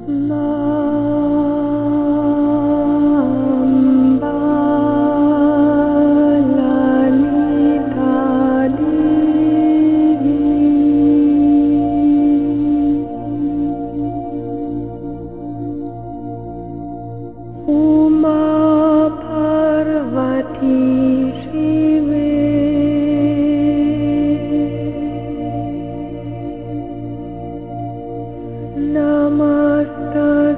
Namaste.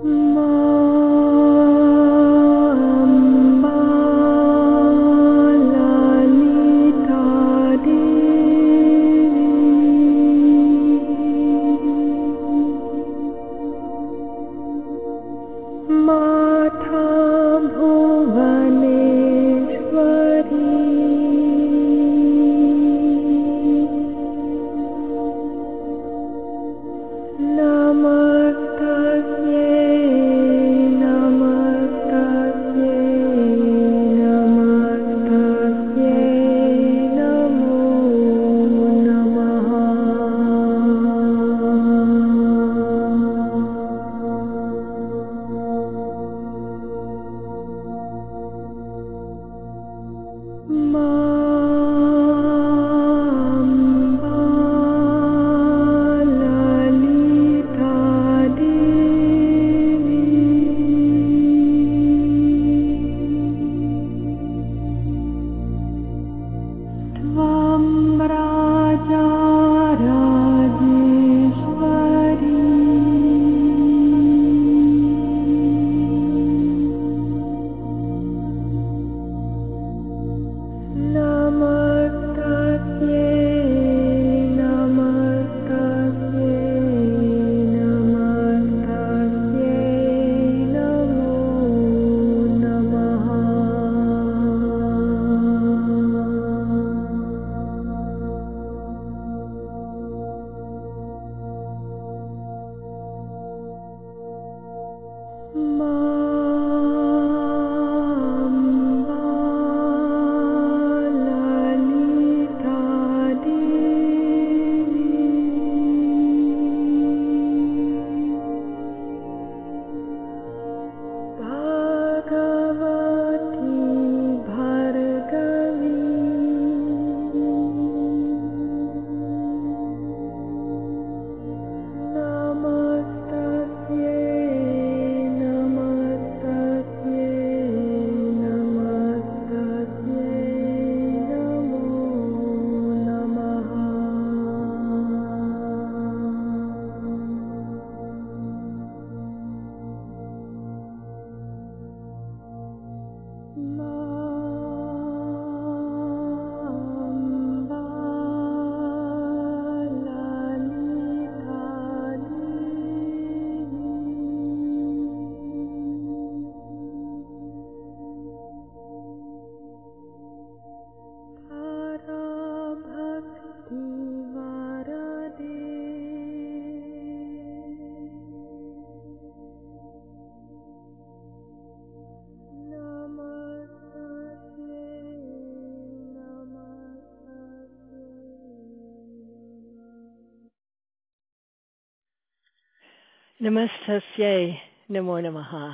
Namastasye Namo Namaha.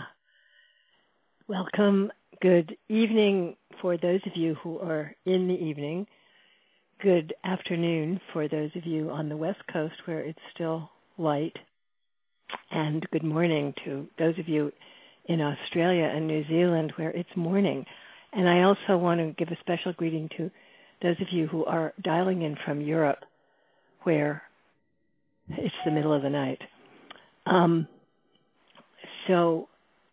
Welcome. Good evening for those of you who are in the evening. Good afternoon for those of you on the West Coast where it's still light. And good morning to those of you in Australia and New Zealand where it's morning. And I also want to give a special greeting to those of you who are dialing in from Europe where it's the middle of the night. So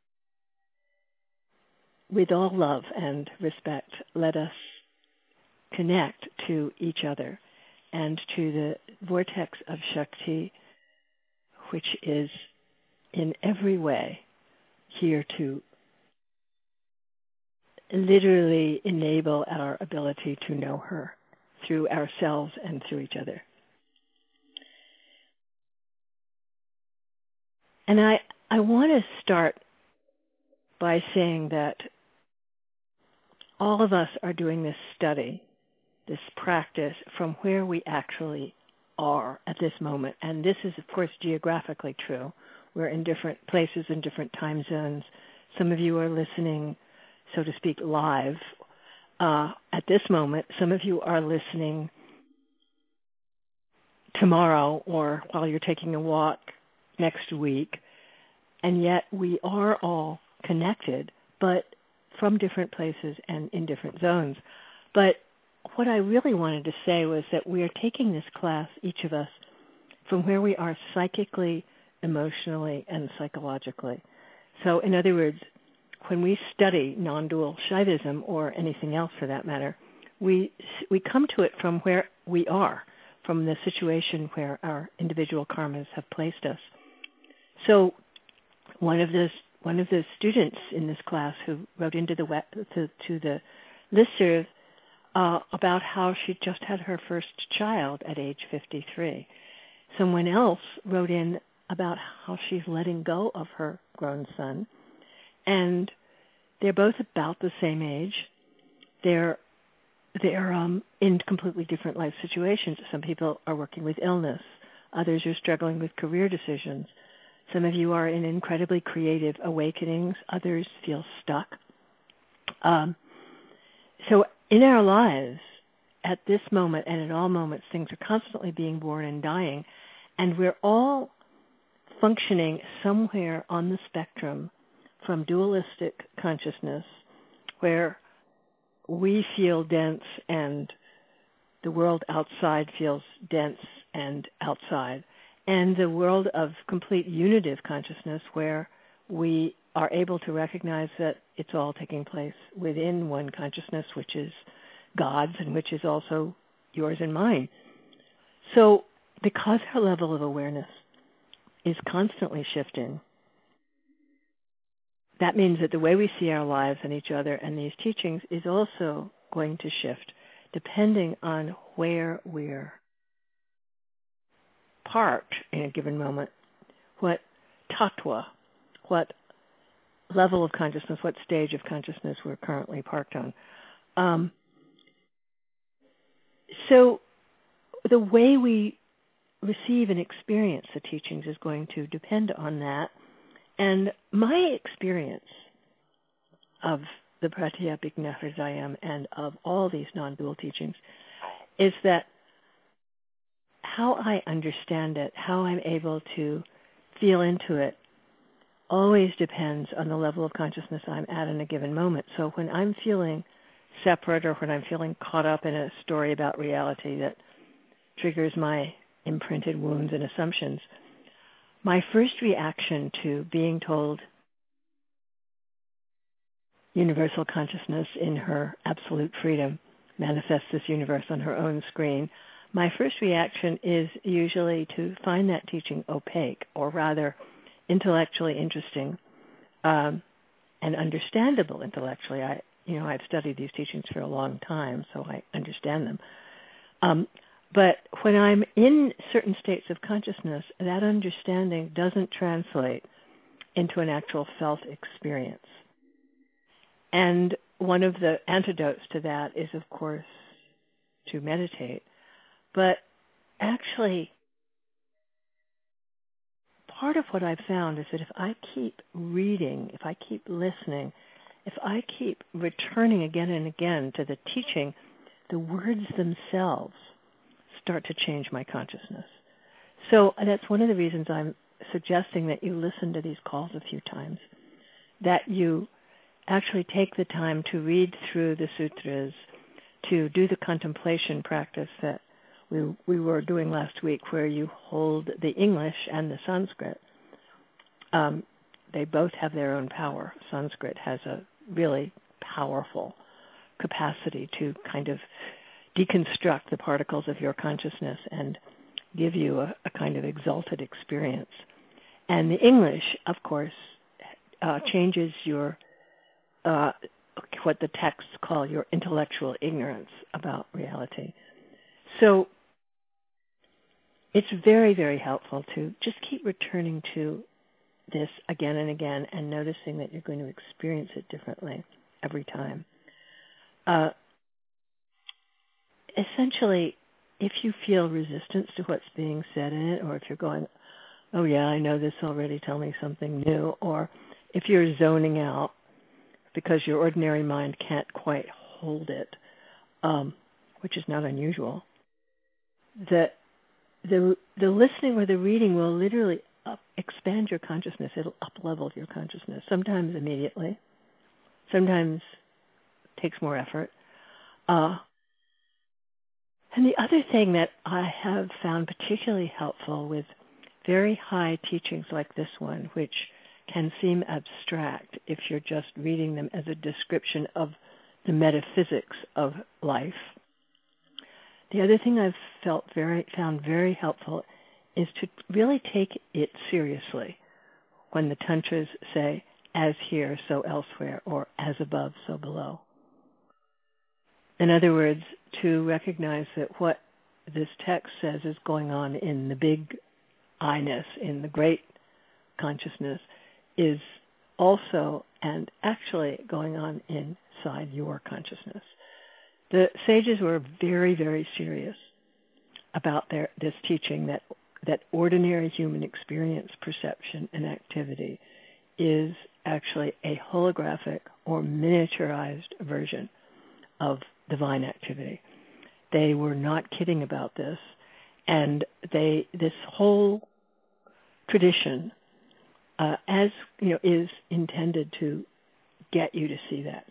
with all love and respect, let us connect to each other and to the vortex of Shakti, which is in every way here to literally enable our ability to know her through ourselves and through each other. And I want to start by saying that all of us are doing this study, this practice from where we actually are at this moment. And this is, of course, geographically true. We're in different places in different time zones. Some of you are listening, so to speak, live at this moment. Some of you are listening tomorrow or while you're taking a walk next week. And yet we are all connected, but from different places and in different zones. But what I really wanted to say was that we are taking this class, each of us, from where we are psychically, emotionally and psychologically. So in other words, when we study non-dual Shaivism, or anything else for that matter, we come to it from where we are, from the situation where our individual karmas have placed us. So one of the students in this class who wrote into to the listserv about how she just had her first child at age 53. Someone else wrote in about how she's letting go of her grown son, and they're both about the same age. They're in completely different life situations. Some people are working with illness. Others are struggling with career decisions. Some of you are in incredibly creative awakenings. Others feel stuck. So in our lives, at this moment and at all moments, things are constantly being born and dying, and we're all functioning somewhere on the spectrum from dualistic consciousness, where we feel dense and the world outside feels dense and outside, and the world of complete unitive consciousness, where we are able to recognize that it's all taking place within one consciousness, which is God's and which is also yours and mine. So because our level of awareness is constantly shifting, that means that the way we see our lives and each other and these teachings is also going to shift depending on where we're parked in a given moment, what tattva, what level of consciousness, what stage of consciousness we're currently parked on. So the way we receive and experience the teachings is going to depend on that. And my experience of the Pratyabhijna Hridayam and of all these non-dual teachings is that how I understand it, how I'm able to feel into it, always depends on the level of consciousness I'm at in a given moment. So when I'm feeling separate, or when I'm feeling caught up in a story about reality that triggers my imprinted wounds and assumptions, my first reaction to being told universal consciousness in her absolute freedom manifests this universe on her own screen, my first reaction is usually to find that teaching opaque, or rather intellectually interesting and understandable intellectually. I've studied these teachings for a long time, so I understand them. But when I'm in certain states of consciousness, that understanding doesn't translate into an actual felt experience. And one of the antidotes to that is, of course, to meditate. But actually, part of what I've found is that if I keep reading, if I keep listening, if I keep returning again and again to the teaching, the words themselves start to change my consciousness. So that's one of the reasons I'm suggesting that you listen to these calls a few times, that you actually take the time to read through the sutras, to do the contemplation practice that we were doing last week, where you hold the English and the Sanskrit. They both have their own power. Sanskrit has a really powerful capacity to kind of deconstruct the particles of your consciousness and give you a kind of exalted experience. And the English, of course, changes your what the texts call your intellectual ignorance about reality. So it's very, very helpful to just keep returning to this again and again and noticing that you're going to experience it differently every time. Essentially, if you feel resistance to what's being said in it, or if you're going, oh yeah, I know this already, tell me something new, or if you're zoning out because your ordinary mind can't quite hold it, which is not unusual, the listening or the reading will literally expand your consciousness. It'll up-level your consciousness, sometimes immediately, sometimes takes more effort. And the other thing that I have found particularly helpful with very high teachings like this one, which can seem abstract if you're just reading them as a description of the metaphysics of life. The other thing I've found very helpful is to really take it seriously when the tantras say, as here, so elsewhere, or as above, so below. In other words, to recognize that what this text says is going on in the big I-ness, in the great consciousness, is also and actually going on inside your consciousness. The sages were very, very serious about this teaching that ordinary human experience, perception, and activity is actually a holographic or miniaturized version of divine activity. They were not kidding about this, and this whole tradition, is intended to get you to see that.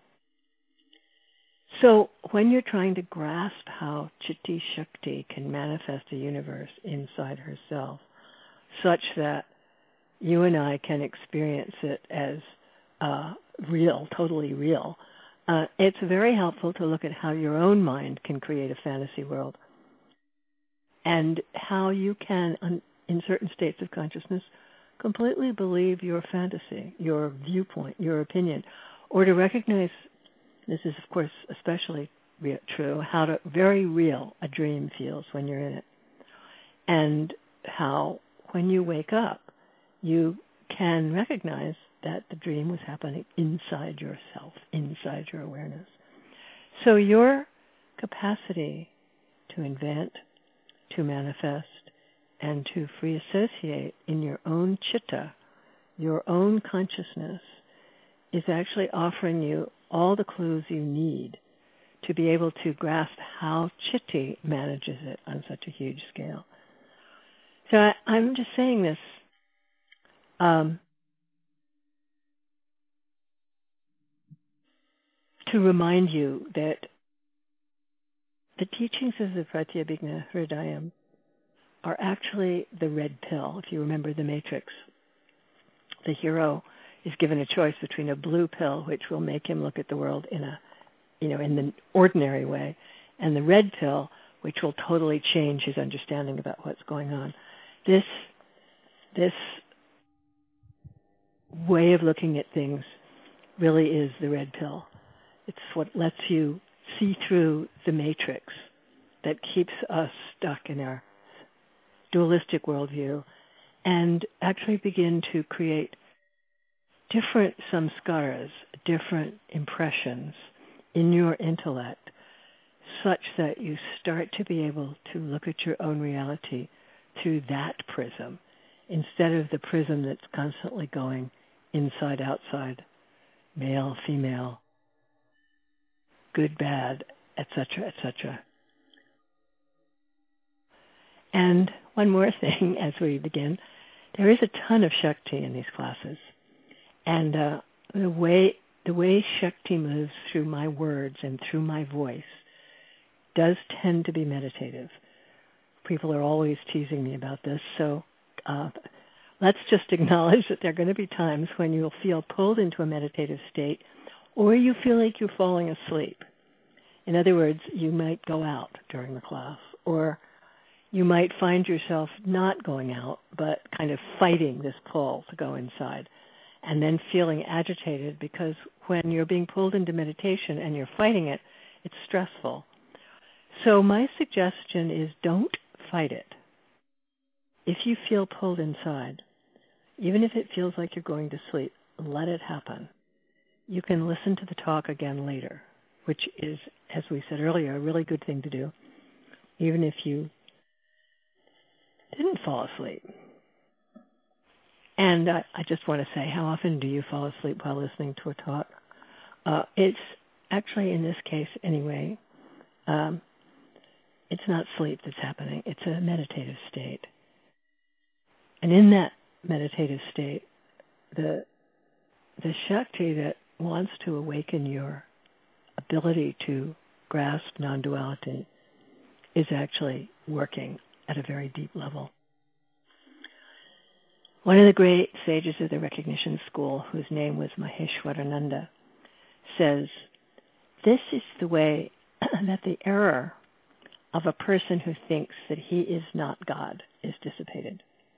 So when you're trying to grasp how Chitti Shakti can manifest a universe inside herself, such that you and I can experience it as real, totally real, it's very helpful to look at how your own mind can create a fantasy world and how you can, in certain states of consciousness, completely believe your fantasy, your viewpoint, your opinion, or to recognize, this is of course especially true, how very real a dream feels when you're in it, and how when you wake up, you can recognize that the dream was happening inside yourself, inside your awareness. So your capacity to invent, to manifest, and to free associate in your own chitta, your own consciousness, is actually offering you all the clues you need to be able to grasp how Chitti manages it on such a huge scale. So I'm just saying this to remind you that the teachings of the Pratyabhijna Hridayam are actually the red pill. If you remember the Matrix, the hero is given a choice between a blue pill, which will make him look at the world in the ordinary way, and the red pill, which will totally change his understanding about what's going on. This way of looking at things really is the red pill. It's what lets you see through the matrix that keeps us stuck in our dualistic worldview and actually begin to create different samskaras, different impressions in your intellect, such that you start to be able to look at your own reality through that prism, instead of the prism that's constantly going inside, outside, male, female, good, bad, etc., etc. And one more thing as we begin, there is a ton of Shakti in these classes. And the way Shakti moves through my words and through my voice does tend to be meditative. People are always teasing me about this, so let's just acknowledge that there are going to be times when you'll feel pulled into a meditative state, or you feel like you're falling asleep. In other words, you might go out during the class, or you might find yourself not going out, but kind of fighting this pull to go inside, and then feeling agitated because when you're being pulled into meditation and you're fighting it, it's stressful. So my suggestion is don't fight it. If you feel pulled inside, even if it feels like you're going to sleep, let it happen. You can listen to the talk again later, which is, as we said earlier, a really good thing to do, even if you didn't fall asleep. And I just want to say, how often do you fall asleep while listening to a talk? It's actually, in this case anyway, it's not sleep that's happening. It's a meditative state. And in that meditative state, the Shakti that wants to awaken your ability to grasp non-duality is actually working at a very deep level. One of the great sages of the recognition school, whose name was Maheshwarananda, says, this is the way that the error of a person who thinks that he is not God is dissipated.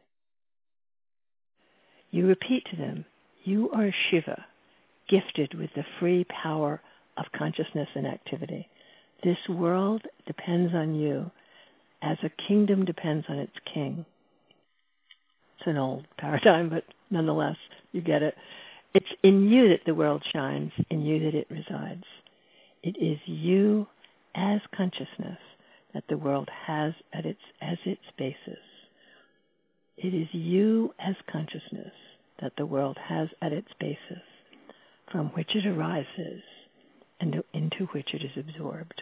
You repeat to them, you are Shiva, gifted with the free power of consciousness and activity. This world depends on you as a kingdom depends on its king. It's an old paradigm, but nonetheless, you get it. It's in you that the world shines, in you that it resides. It is you as consciousness that the world has as its basis. It is you as consciousness that the world has at its basis, from which it arises and into which it is absorbed.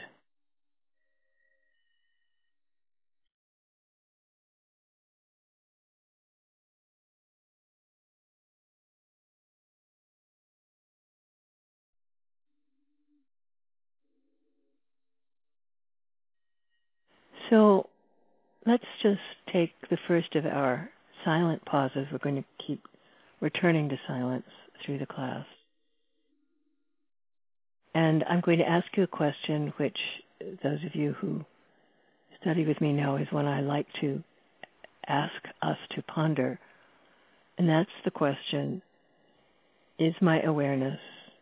So let's just take the first of our silent pauses. We're going to keep returning to silence through the class. And I'm going to ask you a question which those of you who study with me know is one I like to ask us to ponder. And that's the question, is my awareness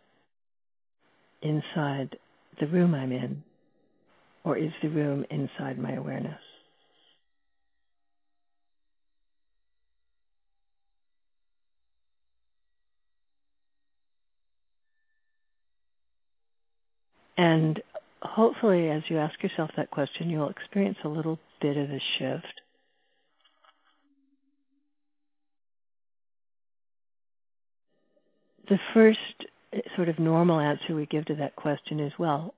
inside the room I'm in, or is the room inside my awareness? And hopefully as you ask yourself that question, you'll experience a little bit of a shift. The first sort of normal answer we give to that question is, well,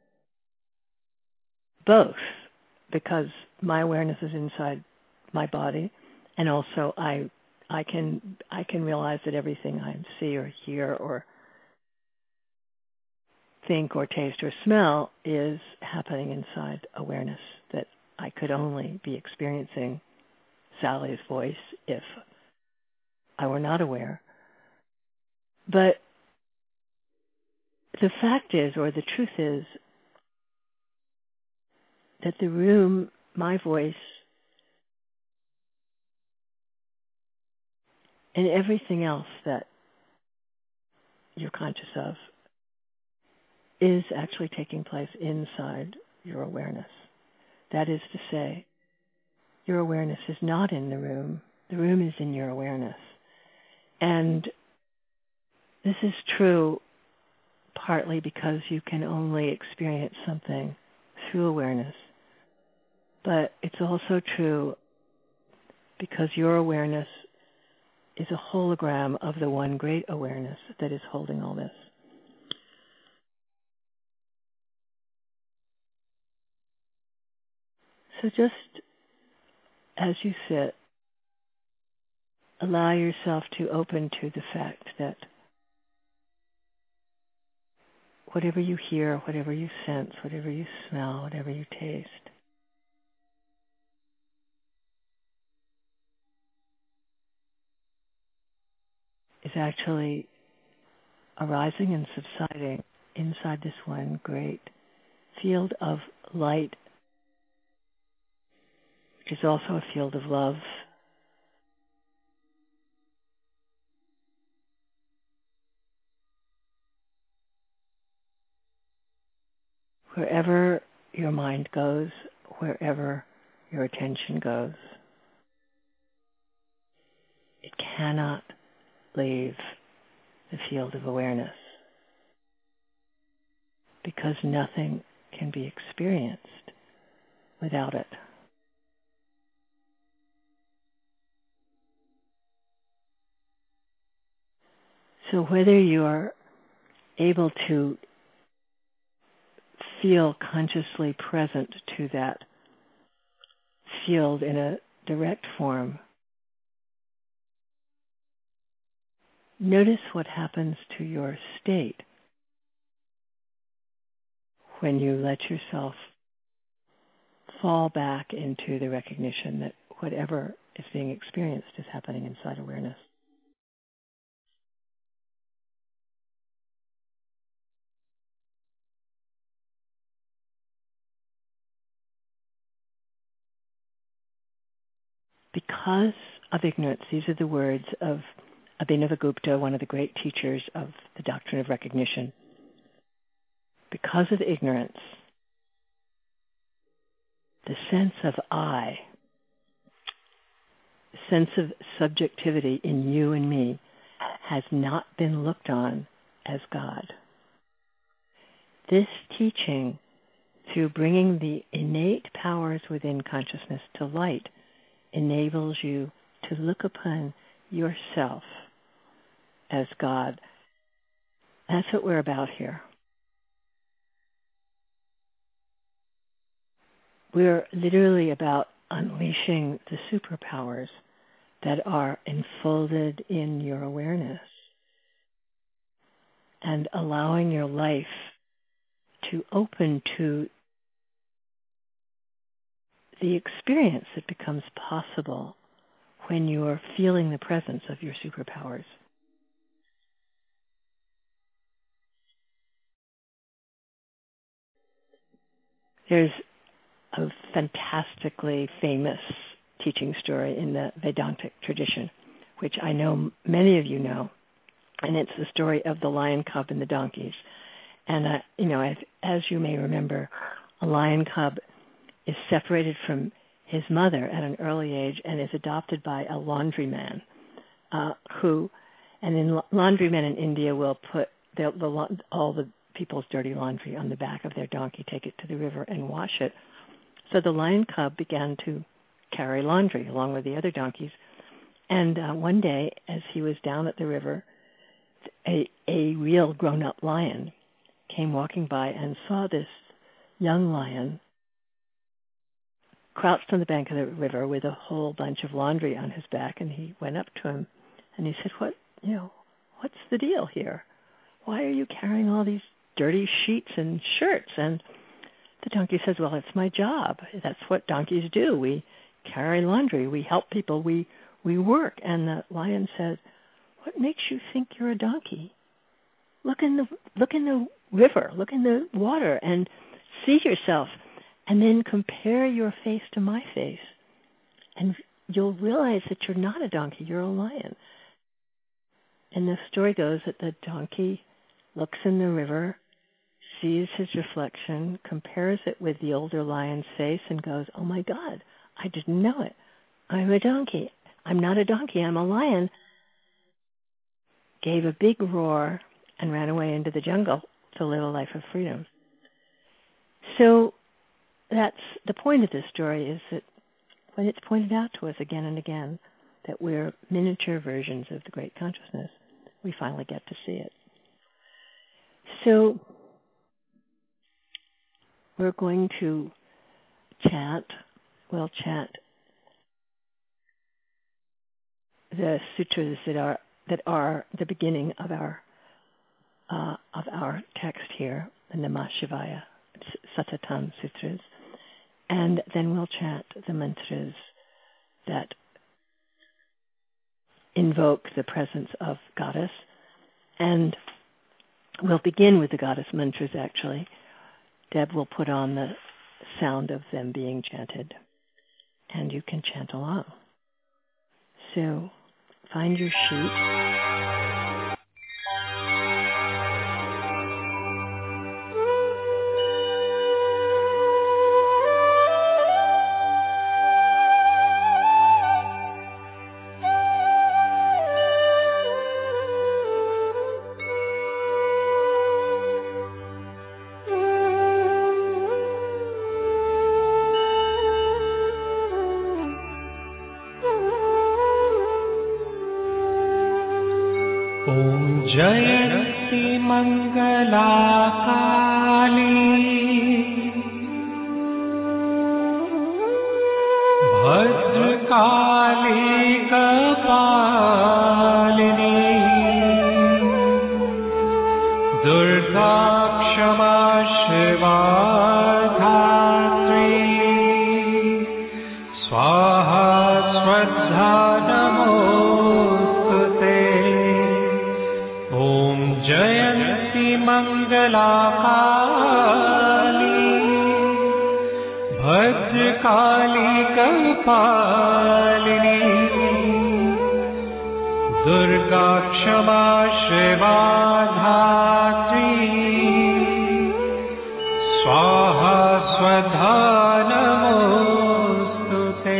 both, because my awareness is inside my body, and also I can realize that everything I see or hear or think or taste or smell is happening inside awareness, that I could only be experiencing Sally's voice if I were not aware. But the fact is, or the truth is, that the room, my voice, and everything else that you're conscious of is actually taking place inside your awareness. That is to say, your awareness is not in the room is in your awareness. And this is true partly because you can only experience something through awareness. But it's also true because your awareness is a hologram of the one great awareness that is holding all this. So just as you sit, allow yourself to open to the fact that whatever you hear, whatever you sense, whatever you smell, whatever you taste, is actually arising and subsiding inside this one great field of light, which is also a field of love. Wherever your mind goes, wherever your attention goes, it cannot leave the field of awareness, because nothing can be experienced without it. So whether you are able to feel consciously present to that field in a direct form, notice what happens to your state when you let yourself fall back into the recognition that whatever is being experienced is happening inside awareness. Because of ignorance, these are the words of Abhinavagupta, one of the great teachers of the doctrine of recognition. Because of ignorance, the sense of I, the sense of subjectivity in you and me, has not been looked on as God. This teaching, through bringing the innate powers within consciousness to light, enables you to look upon yourself as God. That's what we're about here. We're literally about unleashing the superpowers that are enfolded in your awareness and allowing your life to open to the experience that becomes possible when you are feeling the presence of your superpowers. There's a fantastically famous teaching story in the Vedantic tradition, which I know many of you know, and it's the story of the lion cub and the donkeys. And, as you may remember, a lion cub is separated from his mother at an early age and is adopted by a laundryman laundrymen in India will put all the people's dirty laundry on the back of their donkey, take it to the river and wash it. So the lion cub began to carry laundry along with the other donkeys. And one day, as he was down at the river, a real grown-up lion came walking by and saw this young lion crouched on the bank of the river with a whole bunch of laundry on his back. And he went up to him and he said, what's the deal here? Why are you carrying all these dirty sheets and shirts? And the donkey says, well, it's my job. That's what donkeys do. We carry laundry. We help people. We work. And the lion said, what makes you think you're a donkey? Look in the river. Look in the water and see yourself. And then compare your face to my face. And you'll realize that you're not a donkey. You're a lion. And the story goes that the donkey looks in the river, sees his reflection, compares it with the older lion's face, and goes, oh my God, I didn't know it. I'm a donkey. I'm not a donkey. I'm a lion. Gave a big roar and ran away into the jungle to live a life of freedom. So that's the point of this story, is that when it's pointed out to us again and again that we're miniature versions of the great consciousness, we finally get to see it. So we're going to chant. We'll chant the sutras that are the beginning of our text here, the Namah Shivaya Satatan Sutras, and then we'll chant the mantras that invoke the presence of Goddess, and we'll begin with the Goddess mantras, actually. Deb will put on the sound of them being chanted, and you can chant along. So find your sheet. जयन्ति मंगला काली भद्रकाली कपालिनी दुर्गा क्षमा शिवा धात्री स्वाहा स्वधा जयन्ति मङ्गलाकाली भद्रकाली कपालिनी दुर्गा क्षमा शिवा धात्री स्वाहा स्वधा नमोस्तुते।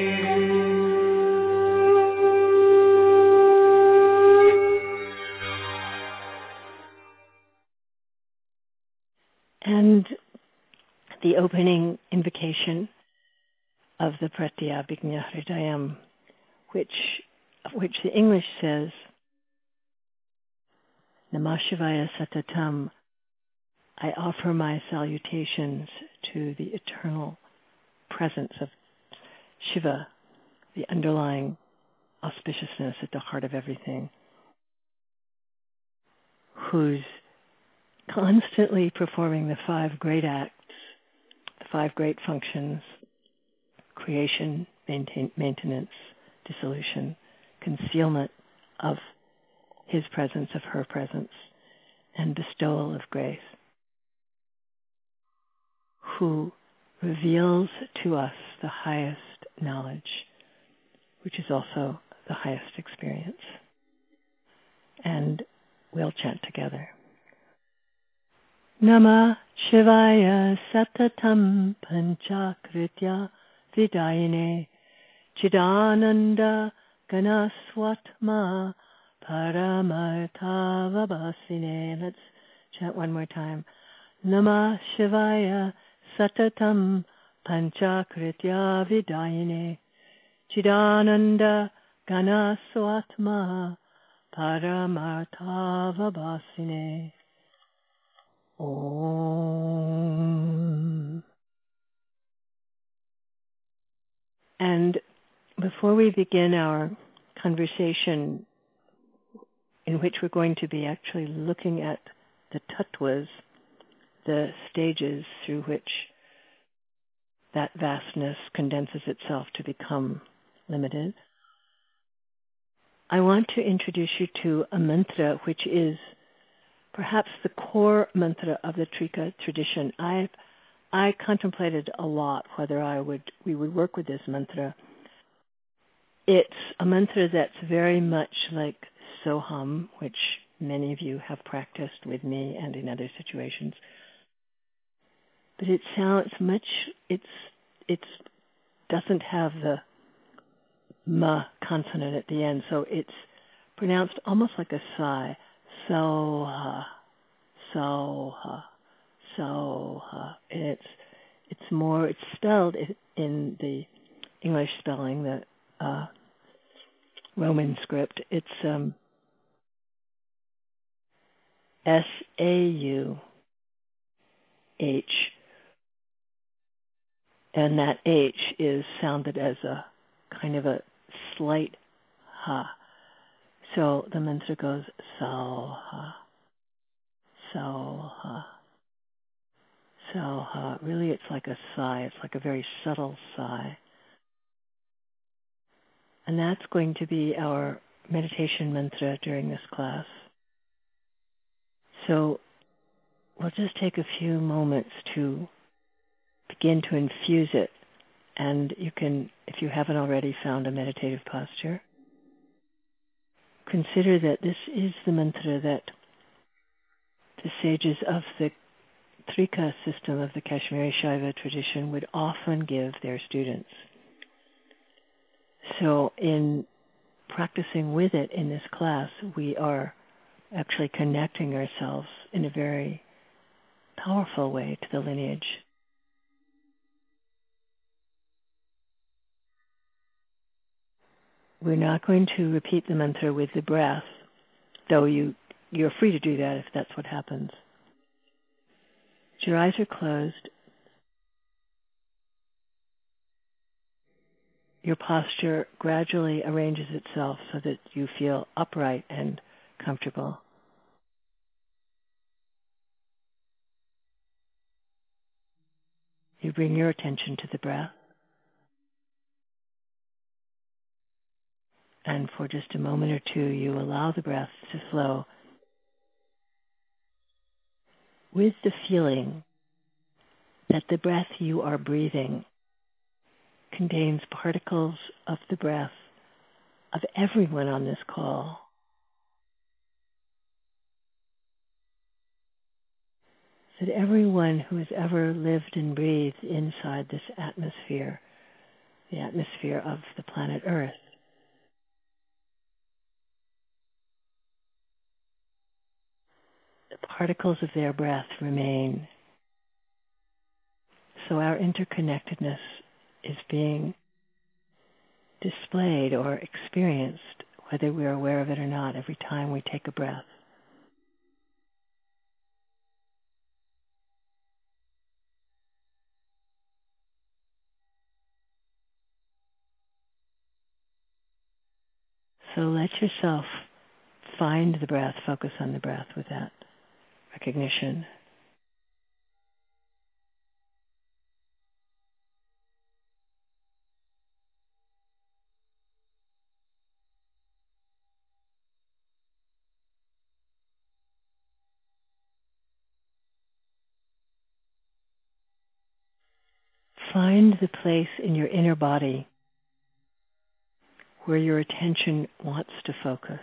And the opening invocation of the Pratyabhijna Hridayam, which the English says, Namah Shivaya Satatam, I offer my salutations to the eternal presence of Shiva, the underlying auspiciousness at the heart of everything, who's constantly performing the 5 great acts, the 5 great functions: creation, maintenance, dissolution, concealment of his presence, of her presence, and bestowal of grace, who reveals to us the highest knowledge, which is also the highest experience. And we'll chant together. Namah Shivaya Satatam Panchakritya Vidayine Chidananda Ganaswatma Paramarthavabhasine. Let's chant one more time. Namah Shivaya Satatam Panchakritya Vidayine Chidananda Ganaswatma Paramarthavabhasine. Om. And before we begin our conversation, in which we're going to be actually looking at the tattvas, the stages through which that vastness condenses itself to become limited, I want to introduce you to a mantra which is perhaps the core mantra of the Trika tradition. I contemplated a lot whether we would work with this mantra. It's a mantra that's very much like Soham, which many of you have practiced with me and in other situations. But it sounds much, it doesn't have the ma consonant at the end, so it's pronounced almost like a sigh. Soha, soha, soha. And it's spelled in the English spelling, the Roman script. It's S-A-U-H, and that H is sounded as a kind of a slight ha. So the mantra goes Soha, Soha, Soha. Really it's like a sigh. It's like a very subtle sigh. And that's going to be our meditation mantra during this class. So we'll just take a few moments to begin to infuse it. And you can, if you haven't already found a meditative posture, consider that this is the mantra that the sages of the Trika system of the Kashmiri Shaiva tradition would often give their students. So in practicing with it in this class, we are actually connecting ourselves in a very powerful way to the lineage. We're not going to repeat the mantra with the breath, though you're free to do that if that's what happens. Your eyes are closed. Your posture gradually arranges itself so that you feel upright and comfortable. You bring your attention to the breath. And for just a moment or two, you allow the breath to flow with the feeling that the breath you are breathing contains particles of the breath of everyone on this call. That everyone who has ever lived and breathed inside this atmosphere, the atmosphere of the planet Earth, the particles of their breath remain. So our interconnectedness is being displayed or experienced, whether we're aware of it or not, every time we take a breath. So let yourself find the breath, focus on the breath with that recognition. Find the place in your inner body where your attention wants to focus.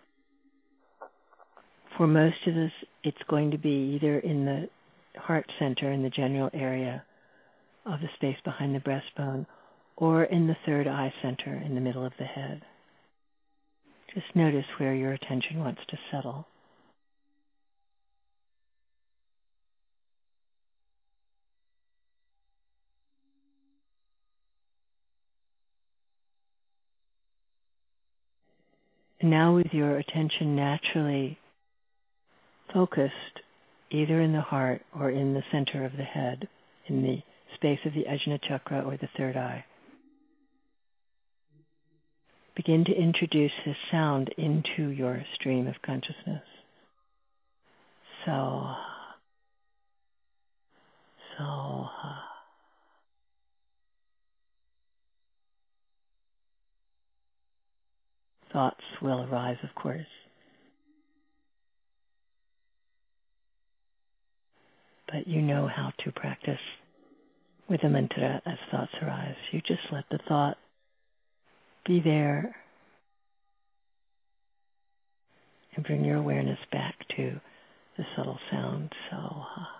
For most of us, it's going to be either in the heart center, in the general area of the space behind the breastbone, or in the third eye center, in the middle of the head. Just notice where your attention wants to settle. And now with your attention naturally focused either in the heart or in the center of the head, in the space of the Ajna chakra or the third eye, begin to introduce this sound into your stream of consciousness. So, so. Thoughts will arise, of course. But you know how to practice with a mantra as thoughts arise. You just let the thought be there and bring your awareness back to the subtle sound. So,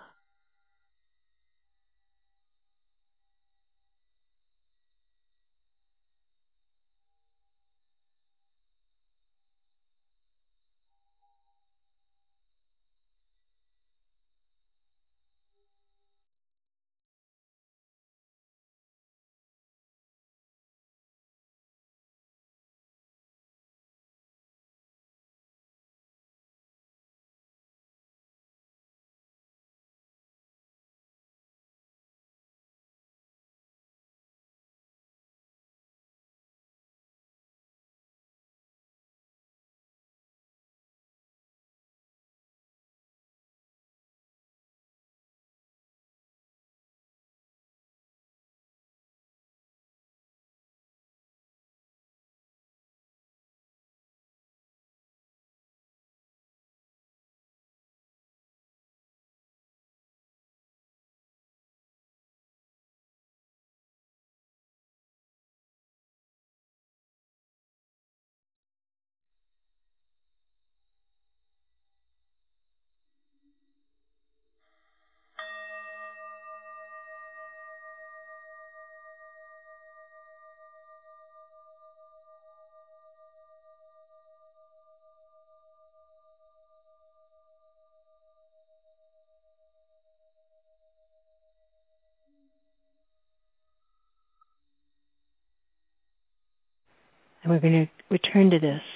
and we're going to return to this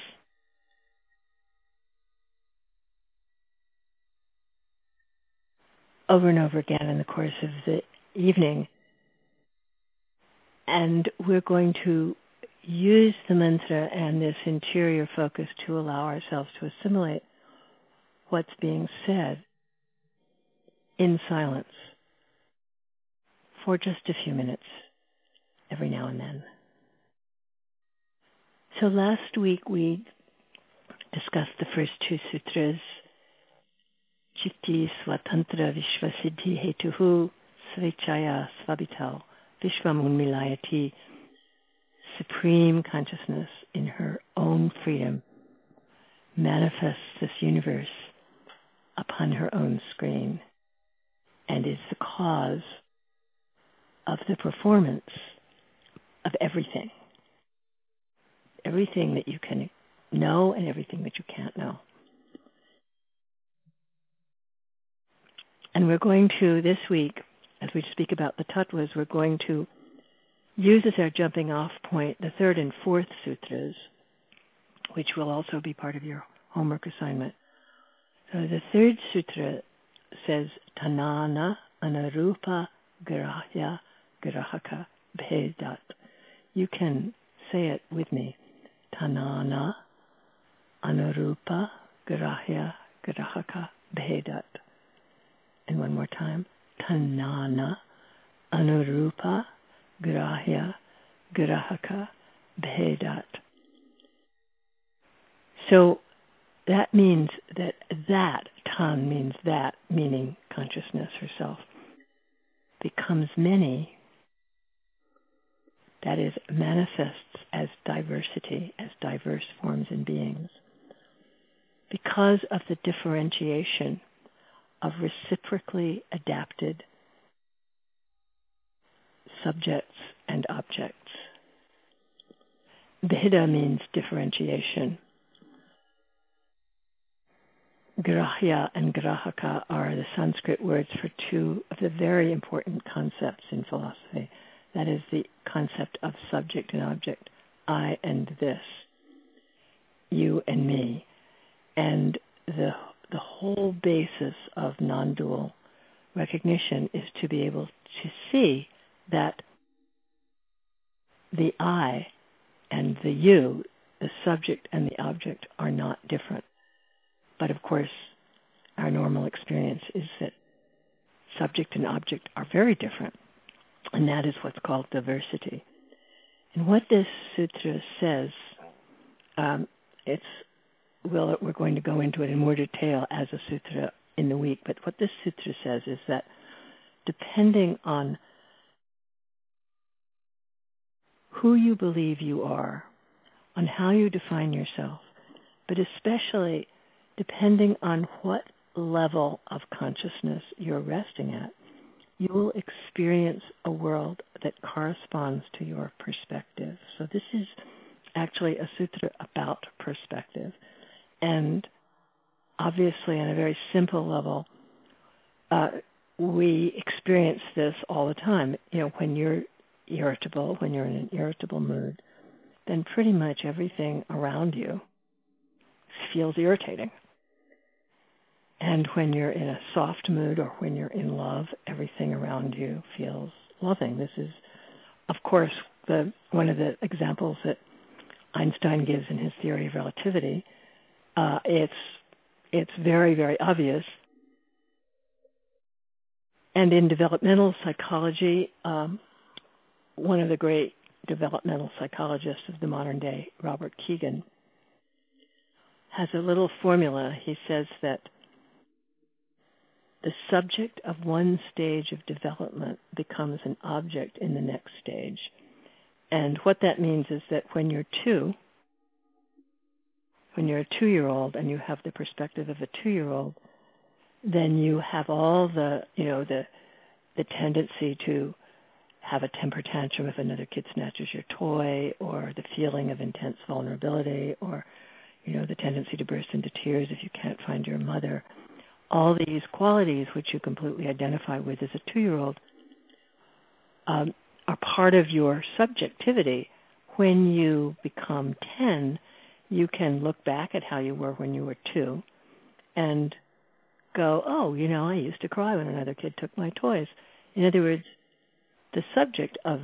over and over again in the course of the evening. And we're going to use the mantra and this interior focus to allow ourselves to assimilate what's being said in silence for just a few minutes every now and then. So last week we discussed the first two sutras, Chitti Swatantra Vishvasiddhi Hetuhu Svechaya Svabital Vishvamunmilayati. Supreme consciousness in her own freedom manifests this universe upon her own screen and is the cause of the performance of everything. Everything that you can know and everything that you can't know. And we're going to, this week, as we speak about the tattvas, we're going to use as our jumping off point the third and fourth sutras, which will also be part of your homework assignment. So the third sutra says, Tanana Anarupa Grahya Grahaka Bhedat. You can say it with me. Tanana Anarupa Grahya Grahaka Bhedat. And one more time. Tanana Anurupa Grahya Grahaka Bhedat. So that means that tan means that, meaning consciousness herself, becomes many, that is, manifests as diversity, as diverse forms and beings, because of the differentiation of reciprocally adapted subjects and objects. Bheda means differentiation. Grahya and Grahaka are the Sanskrit words for two of the very important concepts in philosophy. That is the concept of subject and object, I and this, you and me. And the whole basis of non-dual recognition is to be able to see that the I and the you, the subject and the object, are not different. But of course, our normal experience is that subject and object are very different. And that is what's called diversity. And what this sutra says, we're going to go into it in more detail as a sutra in the week, but what this sutra says is that depending on who you believe you are, on how you define yourself, but especially depending on what level of consciousness you're resting at, you will experience a world that corresponds to your perspective. So this is actually a sutra about perspective. And obviously, on a very simple level, we experience this all the time. You know, when you're irritable, when you're in an irritable mood, then pretty much everything around you feels irritating. And when you're in a soft mood or when you're in love, everything around you feels loving. This is, of course, one of the examples that Einstein gives in his theory of relativity. It's very, very obvious. And in developmental psychology, one of the great developmental psychologists of the modern day, Robert Kegan, has a little formula. He says that the subject of one stage of development becomes an object in the next stage. And what that means is that when you're a 2-year-old and you have the perspective of a 2-year-old, then you have all the tendency to have a temper tantrum if another kid snatches your toy, or the feeling of intense vulnerability, or, the tendency to burst into tears if you can't find your mother. All these qualities, which you completely identify with as a 2-year-old, are part of your subjectivity. When you become 10, you can look back at how you were when you were 2 and go, oh, I used to cry when another kid took my toys. In other words, the subject of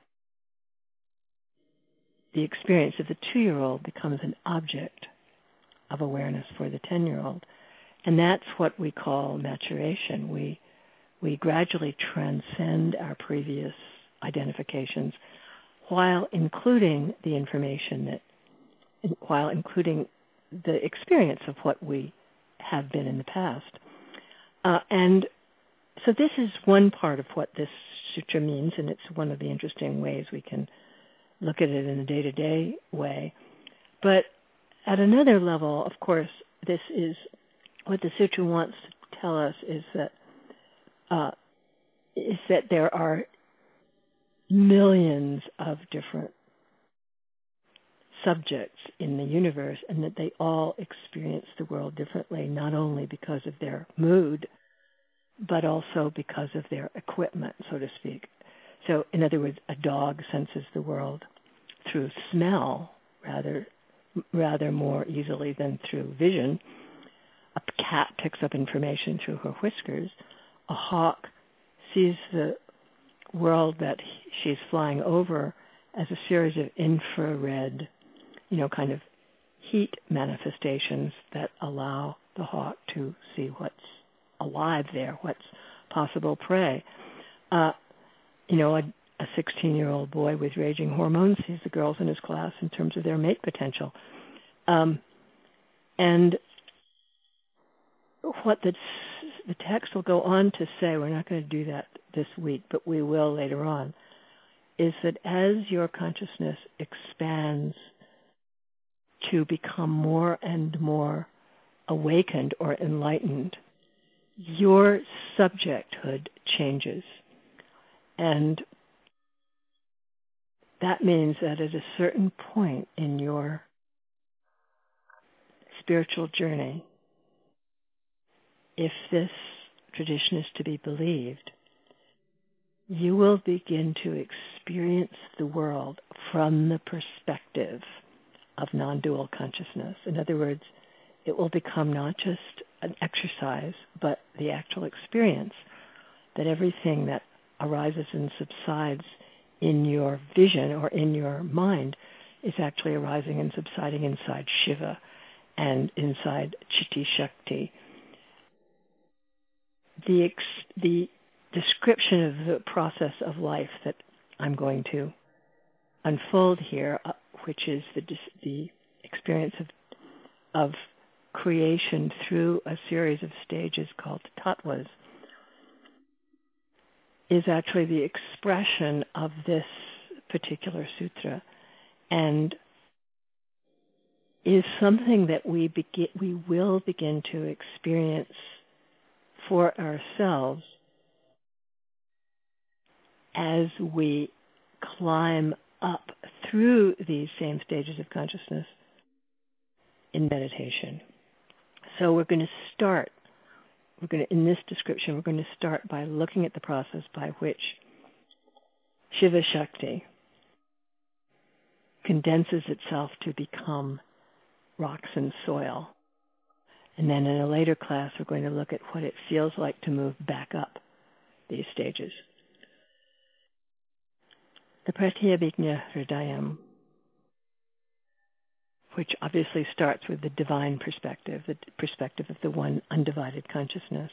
the experience of the 2-year-old becomes an object of awareness for the 10-year-old. And that's what we call maturation. We gradually transcend our previous identifications while including the information while including the experience of what we have been in the past. And so this is one part of what this sutra means, and it's one of the interesting ways we can look at it in a day-to-day way. But at another level, of course, this is what the sutra wants to tell us is that there are millions of different subjects in the universe, and that they all experience the world differently, not only because of their mood, but also because of their equipment, so to speak. So, in other words, a dog senses the world through smell rather more easily than through vision. A cat picks up information through her whiskers. A hawk sees the world that she's flying over as a series of infrared, kind of heat manifestations that allow the hawk to see what's alive there, what's possible prey. A 16-year-old boy with raging hormones sees the girls in his class in terms of their mate potential. And what the text will go on to say, we're not going to do that this week, but we will later on, is that as your consciousness expands to become more and more awakened or enlightened, your subjecthood changes. And that means that at a certain point in your spiritual journey, if this tradition is to be believed, you will begin to experience the world from the perspective of non-dual consciousness. In other words, it will become not just an exercise, but the actual experience that everything that arises and subsides in your vision or in your mind is actually arising and subsiding inside Shiva and inside Chitti Shakti. The description of the process of life that I'm going to unfold here, which is the experience of creation through a series of stages called tattvas, is actually the expression of this particular sutra, and is something that we will begin to experience for ourselves as we climb up through these same stages of consciousness in meditation. So in this description, we're going to start by looking at the process by which Shiva Shakti condenses itself to become rocks and soil. And then in a later class, we're going to look at what it feels like to move back up these stages. The Pratyabhijna Hridayam, which obviously starts with the divine perspective, the perspective of the one undivided consciousness,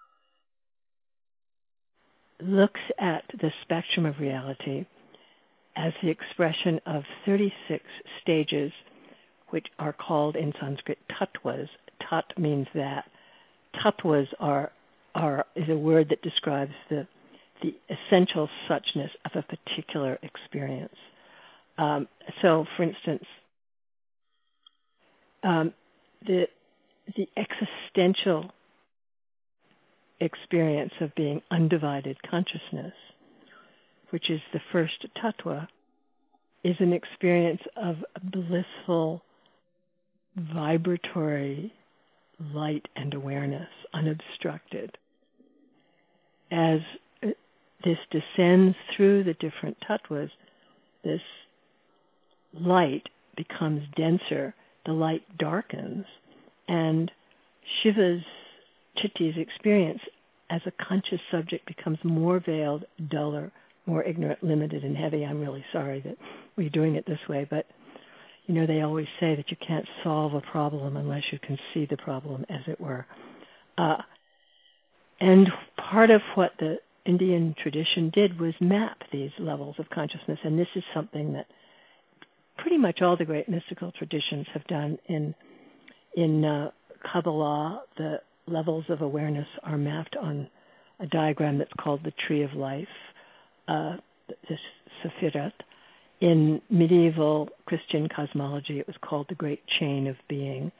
looks at the spectrum of reality as the expression of 36 stages, which are called in Sanskrit tattvas. Tat means that. Tattvas is a word that describes the essential suchness of a particular experience. So, for instance, the existential experience of being undivided consciousness, which is the first tattva, is an experience of blissful, vibratory light and awareness, unobstructed. As this descends through the different tattvas, this light becomes denser, the light darkens, and Shiva's Chitti's experience as a conscious subject becomes more veiled, duller, more ignorant, limited, and heavy. I'm really sorry that we're doing it this way, but they always say that you can't solve a problem unless you can see the problem, as it were. And part of what the Indian tradition did was map these levels of consciousness, and this is something that pretty much all the great mystical traditions have done. In Kabbalah, the levels of awareness are mapped on a diagram that's called the Tree of Life, the Sephirat. In medieval Christian cosmology, it was called the Great Chain of Being.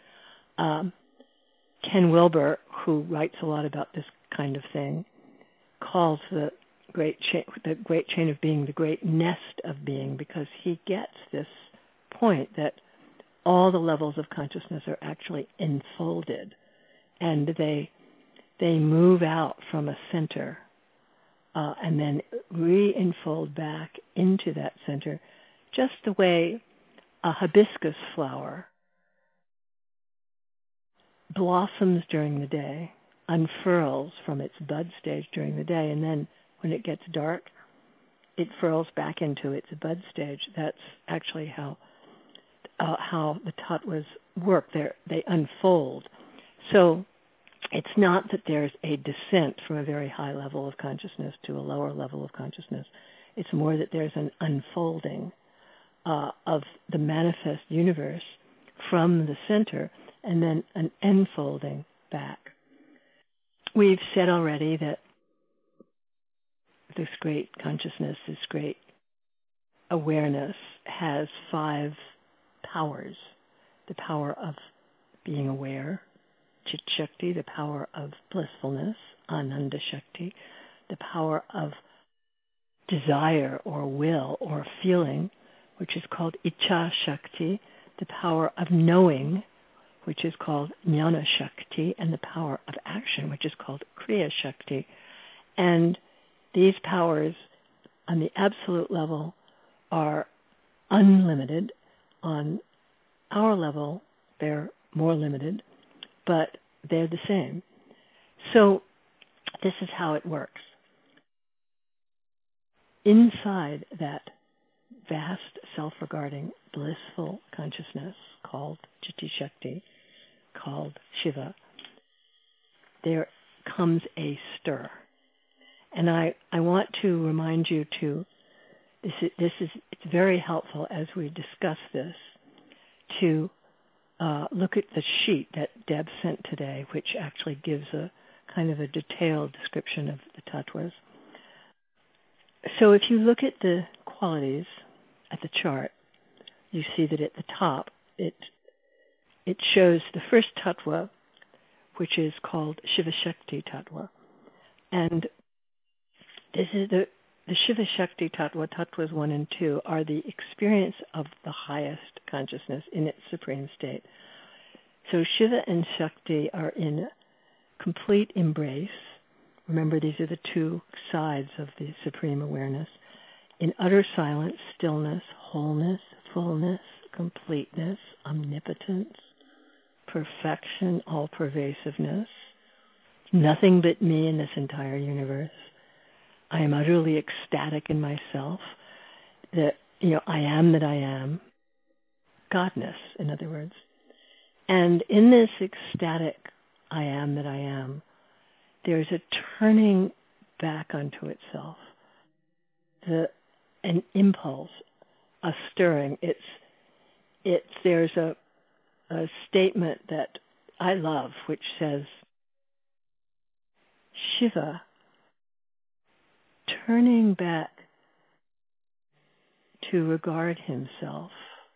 Ken Wilber, who writes a lot about this kind of thing, calls the Great Chain of Being the Great Nest of Being, because he gets this point that all the levels of consciousness are actually enfolded, and they move out from a center and then re-enfold back into that center, just the way a hibiscus flower blossoms during the day, unfurls from its bud stage during the day, and then when it gets dark, it furls back into its bud stage. That's actually how the tattvas work. They unfold. So it's not that there's a descent from a very high level of consciousness to a lower level of consciousness. It's more that there's an unfolding of the manifest universe from the center, and then an enfolding back. We've said already that this great consciousness, this great awareness, has 5 powers. The power of being aware, Chit Shakti, the power of blissfulness, Ananda Shakti, the power of desire or will or feeling, which is called Icha Shakti, the power of knowing, which is called Jnana Shakti, and the power of action, which is called Kriya Shakti. And these powers, on the absolute level, are unlimited. On our level, they're more limited, but they're the same. So this is how it works. Inside that vast, self-regarding, blissful consciousness called Chitti Shakti, called Shiva, there comes a stir. And I want to remind you it's very helpful as we discuss this to look at the sheet that Deb sent today, which actually gives a kind of a detailed description of the tattvas. So if you look at the qualities at the chart, you see that at the top it shows the first tattva, which is called Shiva Shakti tattva. And this is the Shiva Shakti tattva, tattvas 1 and 2, are the experience of the highest consciousness in its supreme state. So Shiva and Shakti are in complete embrace. Remember, these are the 2 sides of the supreme awareness. In utter silence, stillness, wholeness, fullness, completeness, omnipotence, perfection, all-pervasiveness, nothing but me in this entire universe. I am utterly ecstatic in myself that, I am that I am. Godness, in other words. And in this ecstatic I am that I am, there's a turning back onto itself. An impulse, a stirring. There's a statement that I love, which says, Shiva, turning back to regard himself,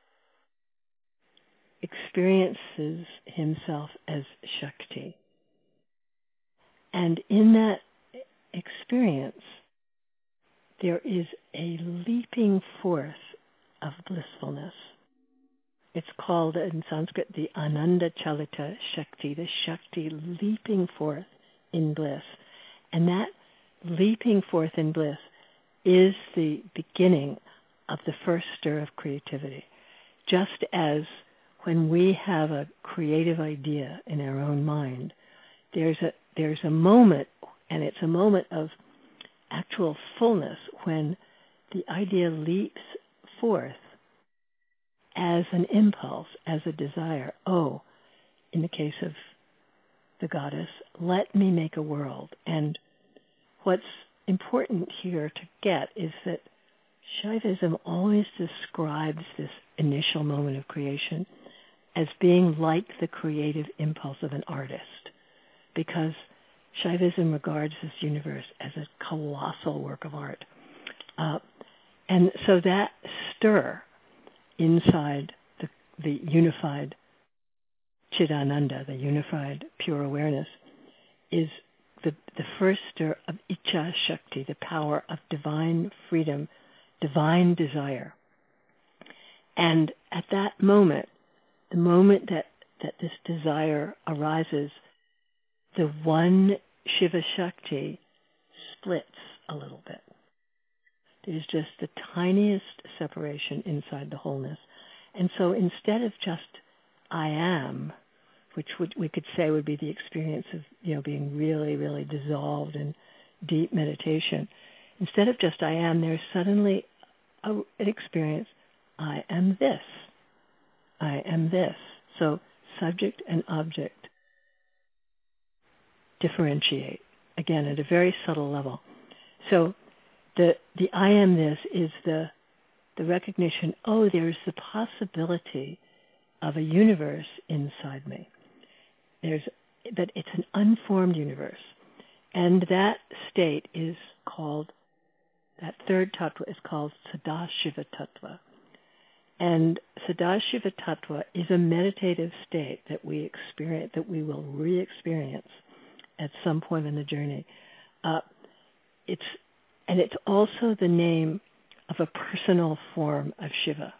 experiences himself as Shakti. And in that experience, there is a leaping forth of blissfulness. It's called in Sanskrit the Ananda Chalita Shakti, the Shakti leaping forth in bliss. And that leaping forth in bliss is the beginning of the first stir of creativity. Just as when we have a creative idea in our own mind, there's a moment, and it's a moment of actual fullness when the idea leaps forth as an impulse, as a desire. Oh, in the case of the goddess, let me make a world. And what's important here to get is that Shaivism always describes this initial moment of creation as being like the creative impulse of an artist. because Shaivism regards this universe as a colossal work of art. And so that stir inside the unified Chidananda, the unified pure awareness, is the first stir of Icha Shakti, the power of divine freedom, divine desire. And at that moment, the moment that this desire arises, the one Shiva Shakti splits a little bit. There's just the tiniest separation inside the wholeness. And so instead of just I am, which we could say would be the experience of, being really, really dissolved in deep meditation, instead of just I am, there's suddenly an experience, I am this. I am this. So subject and object differentiate, again, at a very subtle level. So the I am this is the recognition, there's the possibility of a universe inside me. That it's an unformed universe. And that state is called, that third tattva is called Sadashiva Tattva. And Sadashiva Tattva is a meditative state that we experience, that we will re-experience at some point in the journey. It's also the name of a personal form of Shiva.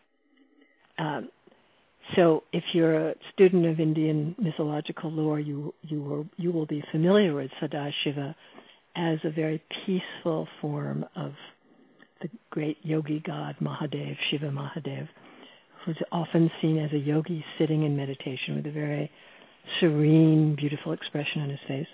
So if you're a student of Indian mythological lore, you will be familiar with Sadashiva as a very peaceful form of the great yogi god Mahadev, Shiva Mahadev, who's often seen as a yogi sitting in meditation with a very serene, beautiful expression on his face.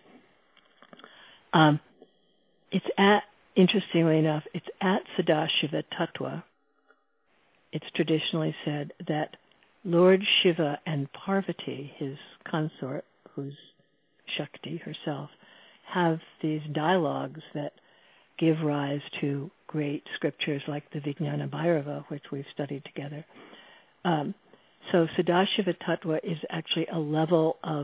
Interestingly enough, it's at Sadashiva Tattva, it's traditionally said that Lord Shiva and Parvati, his consort, who's Shakti herself, have these dialogues that give rise to great scriptures like the Vijnana Bhairava, which we've studied together. So Sadashiva Tattva is actually a level of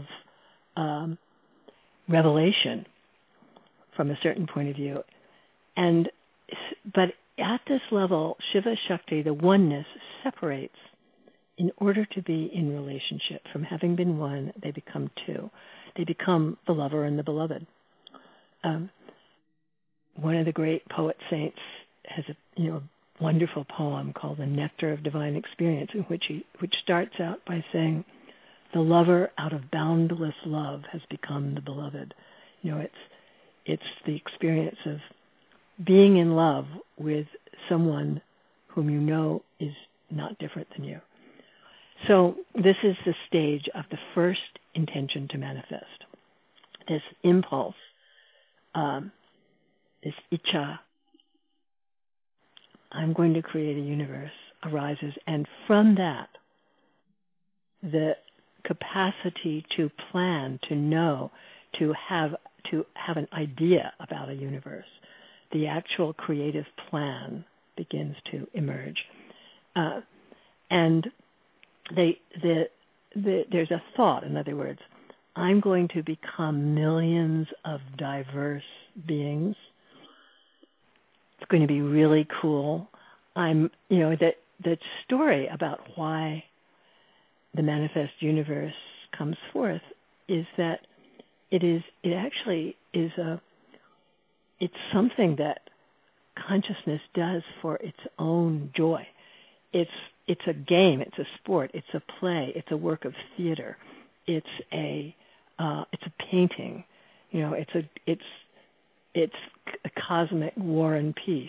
revelation from a certain point of view. But at this level, Shiva Shakti, the oneness, separates in order to be in relationship. From having been one, they become two. They become the lover and the beloved. One of the great poet saints has a wonderful poem called The Nectar of Divine Experience, in which starts out by saying, the lover out of boundless love has become the beloved. It's the experience of being in love with someone whom you know is not different than you. So this is the stage of the first intention to manifest. This impulse, this Icha, I'm going to create a universe, arises, and from that, the capacity to plan, to know, to have an idea about a universe, the actual creative plan begins to emerge. And there's a thought, in other words, I'm going to become millions of diverse beings. It's going to be really cool. The story about why the manifest universe comes forth is that it's something that consciousness does for its own joy. It's a game, it's a sport, it's a play, it's a work of theater, it's a painting, it's a cosmic war and peace.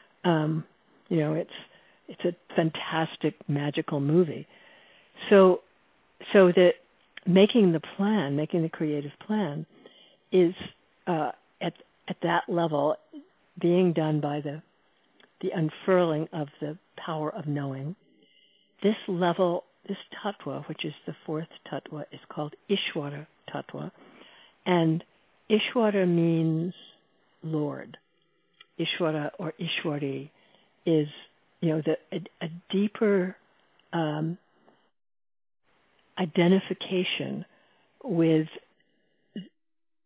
It's a fantastic magical movie. So that making the creative plan is at that level being done by the unfurling of the power of knowing. This level, this tattva, which is the fourth tattva, is called Ishvara tattva. And Ishvara means Lord. Ishvara or Ishwari is, a deeper identification with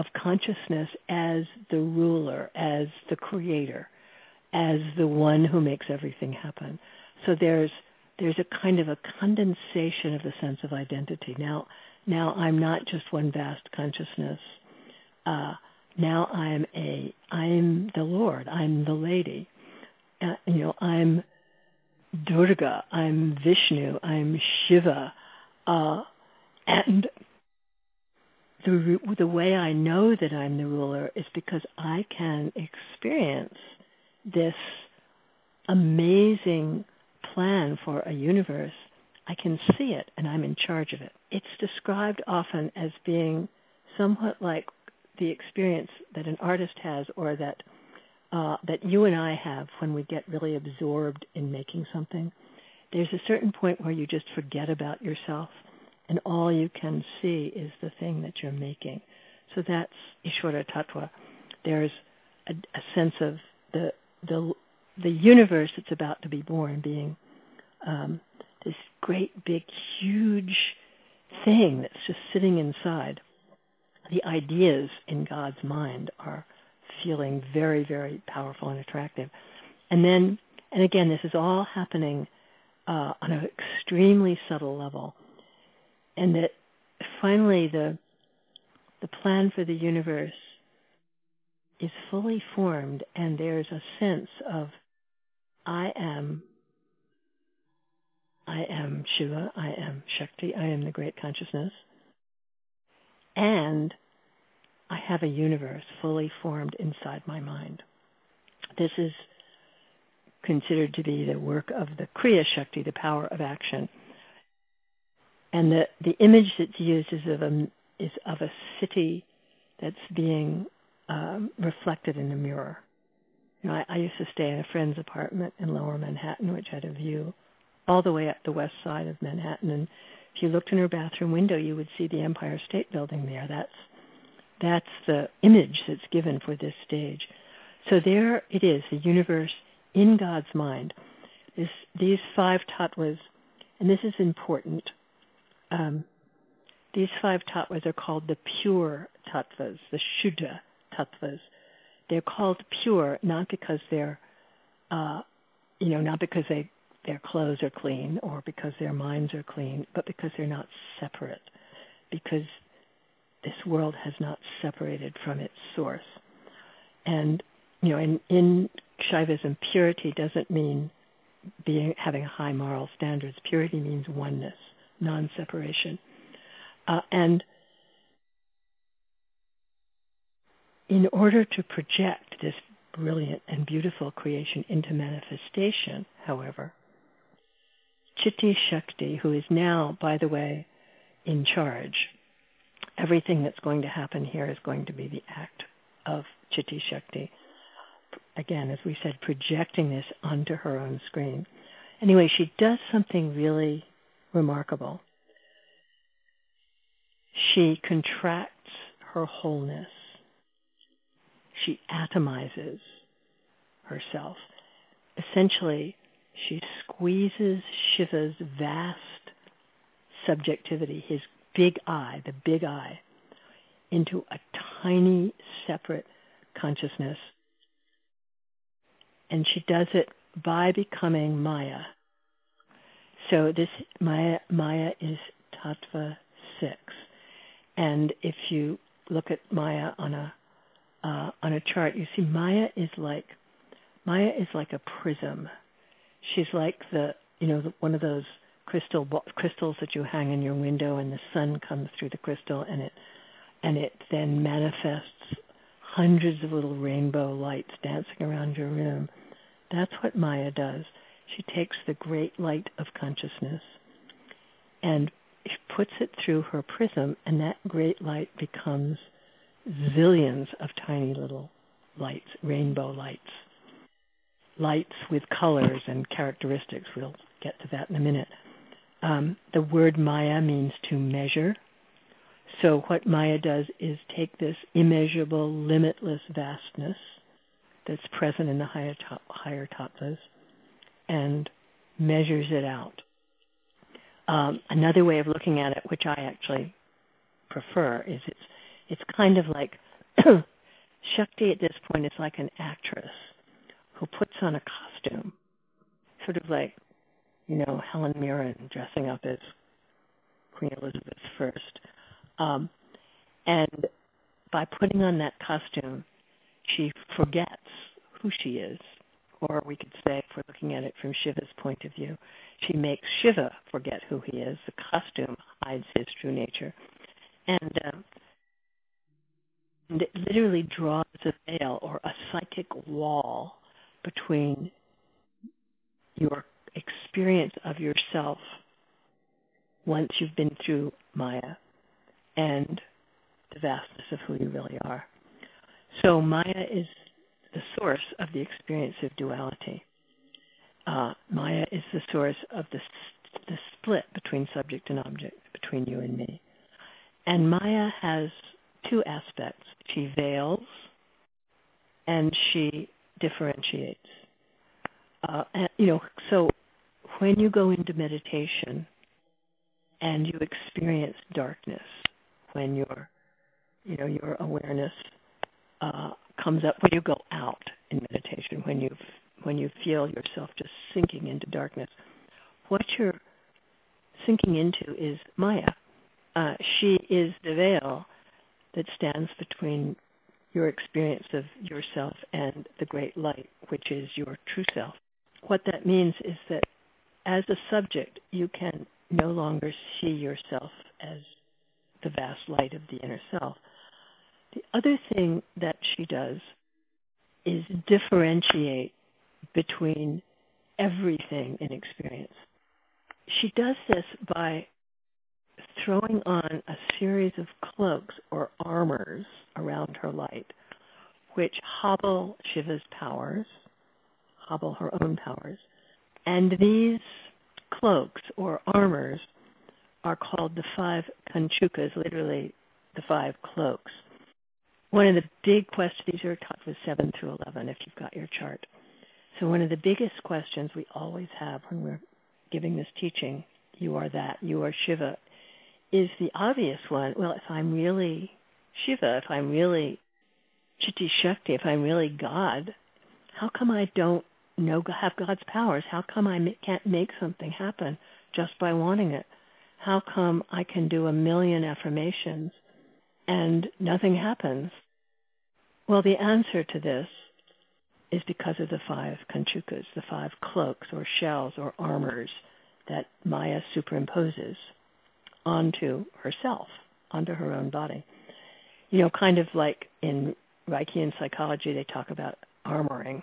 consciousness as the ruler, as the creator, as the one who makes everything happen. So there's a kind of a condensation of the sense of identity. Now I'm not just one vast consciousness. Now I'm the Lord. I'm the lady. I'm Durga. I'm Vishnu. I'm Shiva. And the way I know that I'm the ruler is because I can experience this amazing plan for a universe. I can see it, and I'm in charge of it. It's described often as being somewhat like the experience that an artist has, or that you and I have when we get really absorbed in making something. There's a certain point where you just forget about yourself, and all you can see is the thing that you're making. So that's Ishvara Tattva. There's a sense of the universe that's about to be born being this great, big, huge thing that's just sitting inside. The ideas in God's mind are feeling very, very powerful and attractive. And again, this is all happening on an extremely subtle level. And that finally the plan for the universe is fully formed, and there's a sense of I am Shiva, I am Shakti, I am the great consciousness, and I have a universe fully formed inside my mind. This is considered to be the work of the Kriya Shakti, the power of action. And the image that's used is of a city that's being reflected in a mirror. I used to stay in a friend's apartment in Lower Manhattan, which had a view all the way up the west side of Manhattan. And if you looked in her bathroom window, you would see the Empire State Building there. That's the image that's given for this stage. So there it is, the universe in God's mind. These 5 tattvas, and this is important. These 5 tattvas are called the pure tattvas, the Shuddha tattvas. They're called pure not because they're, not because their clothes are clean or because their minds are clean, but because they're not separate, because this world has not separated from its source. And, in Shaivism, purity doesn't mean having high moral standards. Purity means oneness, non-separation. And in order to project this brilliant and beautiful creation into manifestation, however, Chitti Shakti, who is now, by the way, in charge, everything that's going to happen here is going to be the act of Chitti Shakti. Again, as we said, projecting this onto her own screen. Anyway, she does something really remarkable. She contracts her wholeness. She atomizes herself. Essentially, she squeezes Shiva's vast subjectivity, his big I, the big I, into a tiny, separate consciousness. And she does it by becoming Maya. So this Maya is Tattva 6. And if you look at Maya on a chart, you see Maya is like a prism. She's like one of those crystals that you hang in your window, and the sun comes through the crystal, and it then manifests hundreds of little rainbow lights dancing around your room. That's what Maya does. She takes the great light of consciousness and she puts it through her prism, and that great light becomes zillions of tiny little lights, rainbow lights with colors and characteristics. We'll get to that in a minute. The word Maya means to measure. So what Maya does is take this immeasurable, limitless vastness that's present in the higher tattvas and measures it out. Another way of looking at it, which I actually prefer, is it's kind of like Shakti at this point is like an actress who puts on a costume, sort of like, Helen Mirren dressing up as Queen Elizabeth I. And by putting on that costume, she forgets who she is. Or we could say, if we're looking at it from Shiva's point of view, she makes Shiva forget who he is. The costume hides his true nature. And it literally draws a veil or a psychic wall between your experience of yourself once you've been through Maya and the vastness of who you really are. So Maya is the source of the experience of duality. Maya is the source of the split between subject and object, between you and me. And Maya has two aspects. She veils and she differentiates. So when you go into meditation and you experience darkness, when your awareness comes up, when you go out in meditation, when you feel yourself just sinking into darkness, what you're sinking into is Maya. She is the veil that stands between your experience of yourself and the great light, which is your true self. What that means is that as a subject, you can no longer see yourself as the vast light of the inner self. The other thing that she does is differentiate between everything in experience. She does this by throwing on a series of cloaks or armors around her light, which hobble Shiva's powers, hobble her own powers. And these cloaks or armors are called the 5 kanchukas, literally the 5 cloaks. One of the big questions, these are taught with 7 through 11 if you've got your chart. So one of the biggest questions we always have when we're giving this teaching, you are that, you are Shiva, is the obvious one. Well, if I'm really Shiva, if I'm really Chitti Shakti, if I'm really God, how come I don't have God's powers? How come I can't make something happen just by wanting it? How come I can do 1,000,000 affirmations and nothing happens? Well, the answer to this is because of the 5 kanchukas, the 5 cloaks or shells or armors that Maya superimposes onto herself, onto her own body. Kind of like in Reichian psychology, they talk about armoring,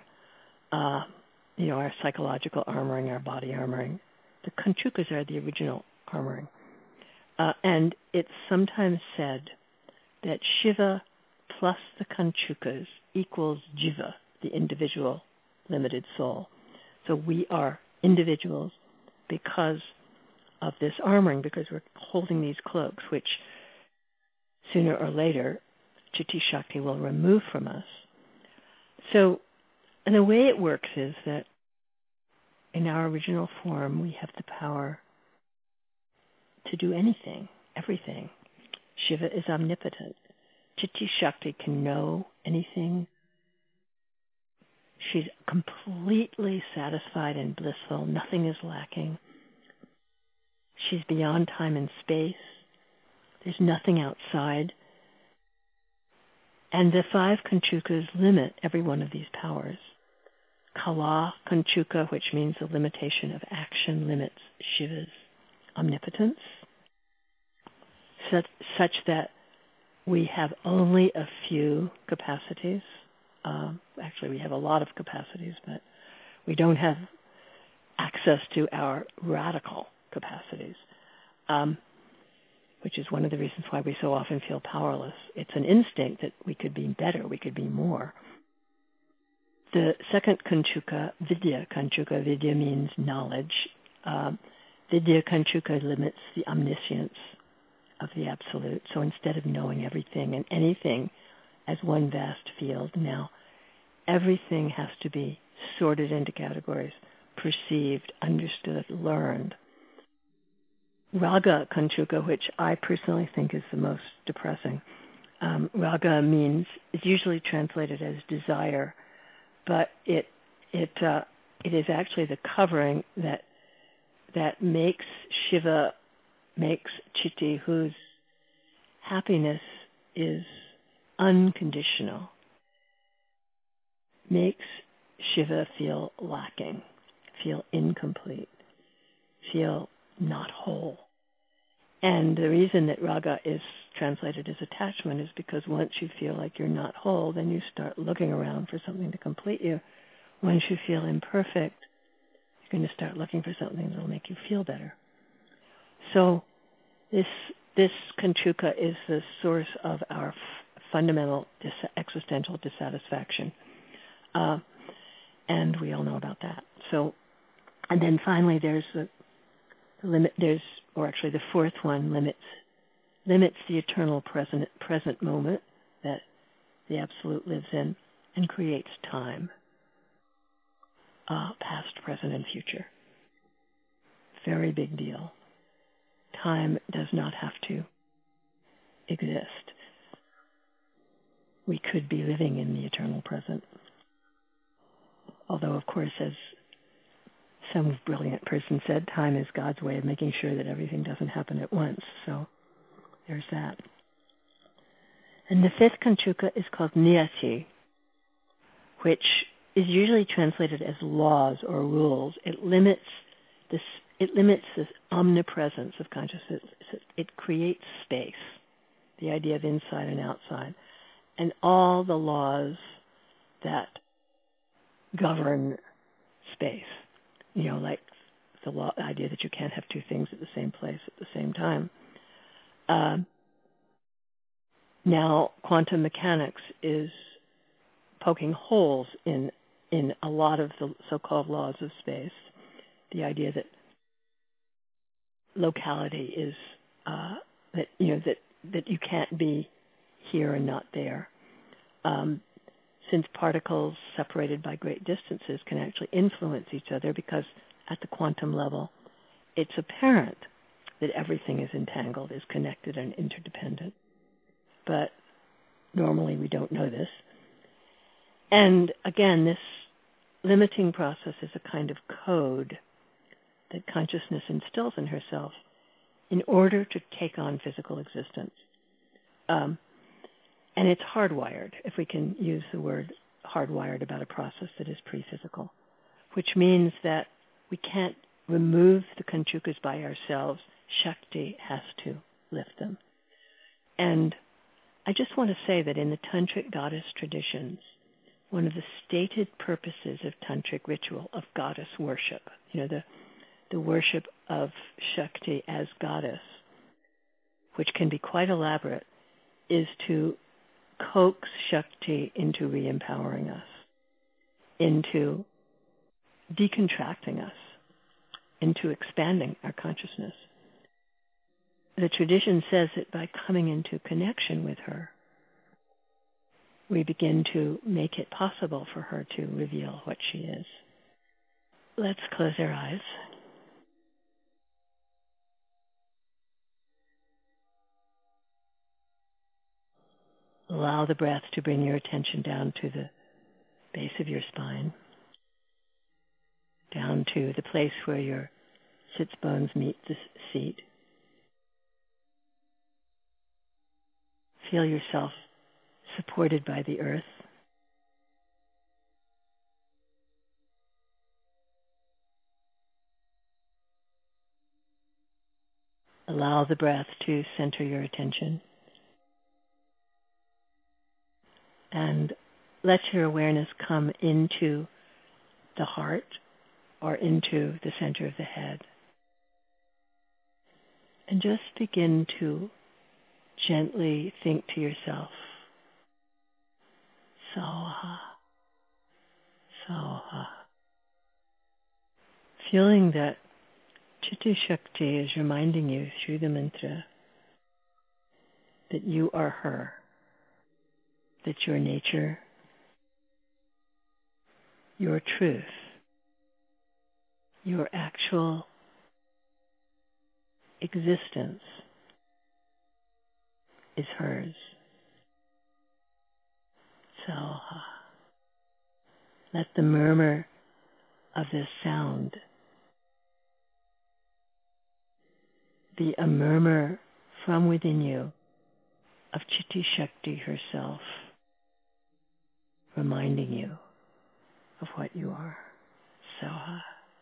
our psychological armoring, our body armoring. The kanchukas are the original armoring. And it's sometimes said that Shiva plus the kanchukas equals Jiva, the individual limited soul. So we are individuals because of this armoring, because we're holding these cloaks, which sooner or later Chitti Shakti will remove from us. So, and the way it works is that in our original form, we have the power to do anything, everything. Shiva is omnipotent. Chitti Shakti can know anything. She's completely satisfied and blissful. Nothing is lacking. She's beyond time and space. There's nothing outside. And the 5 kanchukas limit every one of these powers. Kala kanchuka, which means the limitation of action, limits Shiva's omnipotence, such that we have only a few capacities. Actually, we have a lot of capacities, but we don't have access to our radical capacities, which is one of the reasons why we so often feel powerless. It's an instinct that we could be better, we could be more. The second kanchuka, Vidya kanchuka, Vidya means knowledge. Vidya kanchuka limits the omniscience of the Absolute. So instead of knowing everything and anything as one vast field, now everything has to be sorted into categories, perceived, understood, learned. Raga kanchuka, which I personally think is the most depressing, Raga is usually translated as desire, but it is actually the covering that makes Shiva, makes Chitti, whose happiness is unconditional, makes Shiva feel lacking, feel incomplete, feel not whole. And the reason that raga is translated as attachment is because once you feel like you're not whole, then you start looking around for something to complete you. Once you feel imperfect, you're going to start looking for something that will make you feel better. So this Kanchuka is the source of our fundamental existential dissatisfaction. And we all know about that. So, and then finally there's the limit, the fourth one limits the eternal present moment that the Absolute lives in and creates time, past, present, and future. Very big deal. Time does not have to exist. We could be living in the eternal present. Although, of course, as some brilliant person said, time is God's way of making sure that everything doesn't happen at once. So there's that. And the fifth Kanchuka is called Niyati, which is usually translated as laws or rules. It limits this omnipresence of consciousness. It creates space, the idea of inside and outside, and all the laws that govern space. Like the idea that you can't have two things at the same place at the same time. Now, quantum mechanics is poking holes in a lot of the so-called laws of space. The idea that locality is that you can't be here and not there. Since particles separated by great distances can actually influence each other, because at the quantum level, it's apparent that everything is entangled, is connected, and interdependent. But normally we don't know this. And again, this limiting process is a kind of code that consciousness instills in herself in order to take on physical existence. And it's hardwired, if we can use the word hardwired about a process that is pre-physical, which means that we can't remove the Kanchukas by ourselves. Shakti has to lift them. And I just want to say that in the Tantric goddess traditions, one of the stated purposes of Tantric ritual, of goddess worship, the worship of Shakti as goddess, which can be quite elaborate, is to coax Shakti into re-empowering us, into decontracting us, into expanding our consciousness. The tradition says that by coming into connection with her, we begin to make it possible for her to reveal what she is. Let's close our eyes. Allow the breath to bring your attention down to the base of your spine, down to the place where your sits bones meet the seat. Feel yourself supported by the earth. Allow the breath to center your attention. And let your awareness come into the heart or into the center of the head. And just begin to gently think to yourself, Soha, Soha. Feeling that Chitti Shakti is reminding you through the mantra that you are her, that your nature, your truth, your actual existence is hers. Soha. Let the murmur of this sound be a murmur from within you of Chitti Shakti herself, reminding you of what you are. Soha.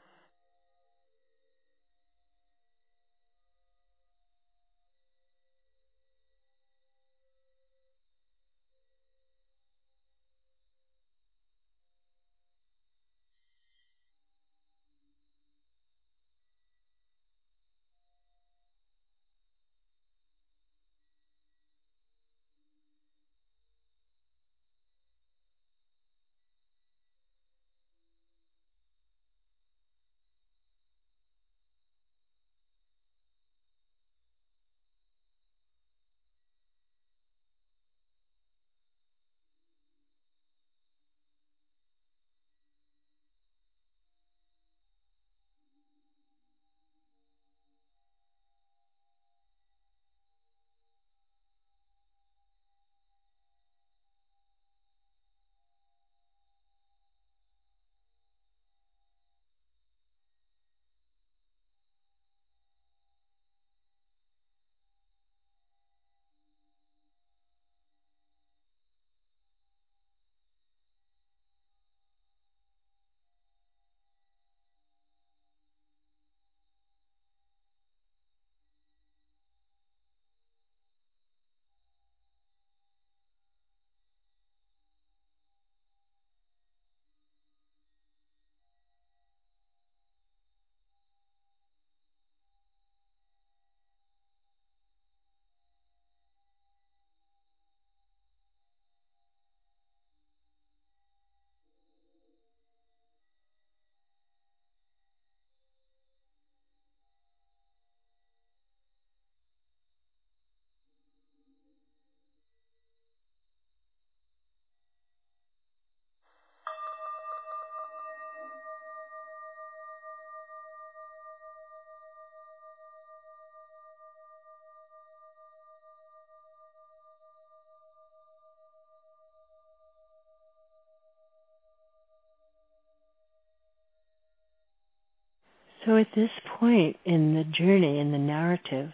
So at this point in the journey, in the narrative,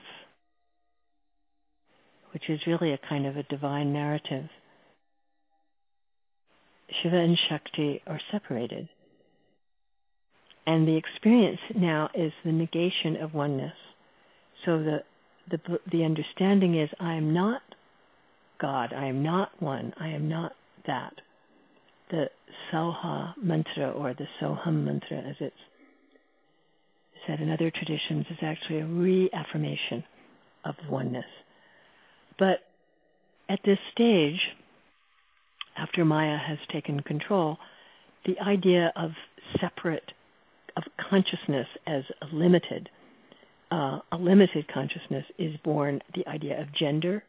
which is really a kind of a divine narrative, Shiva and Shakti are separated. And the experience now is the negation of oneness. So the understanding is, I am not God, I am not one, I am not that. The Soha mantra, or the Soham mantra as it's said in other traditions, is actually a reaffirmation of oneness. But at this stage, after Maya has taken control, the idea of consciousness as a limited consciousness is born. The idea of gender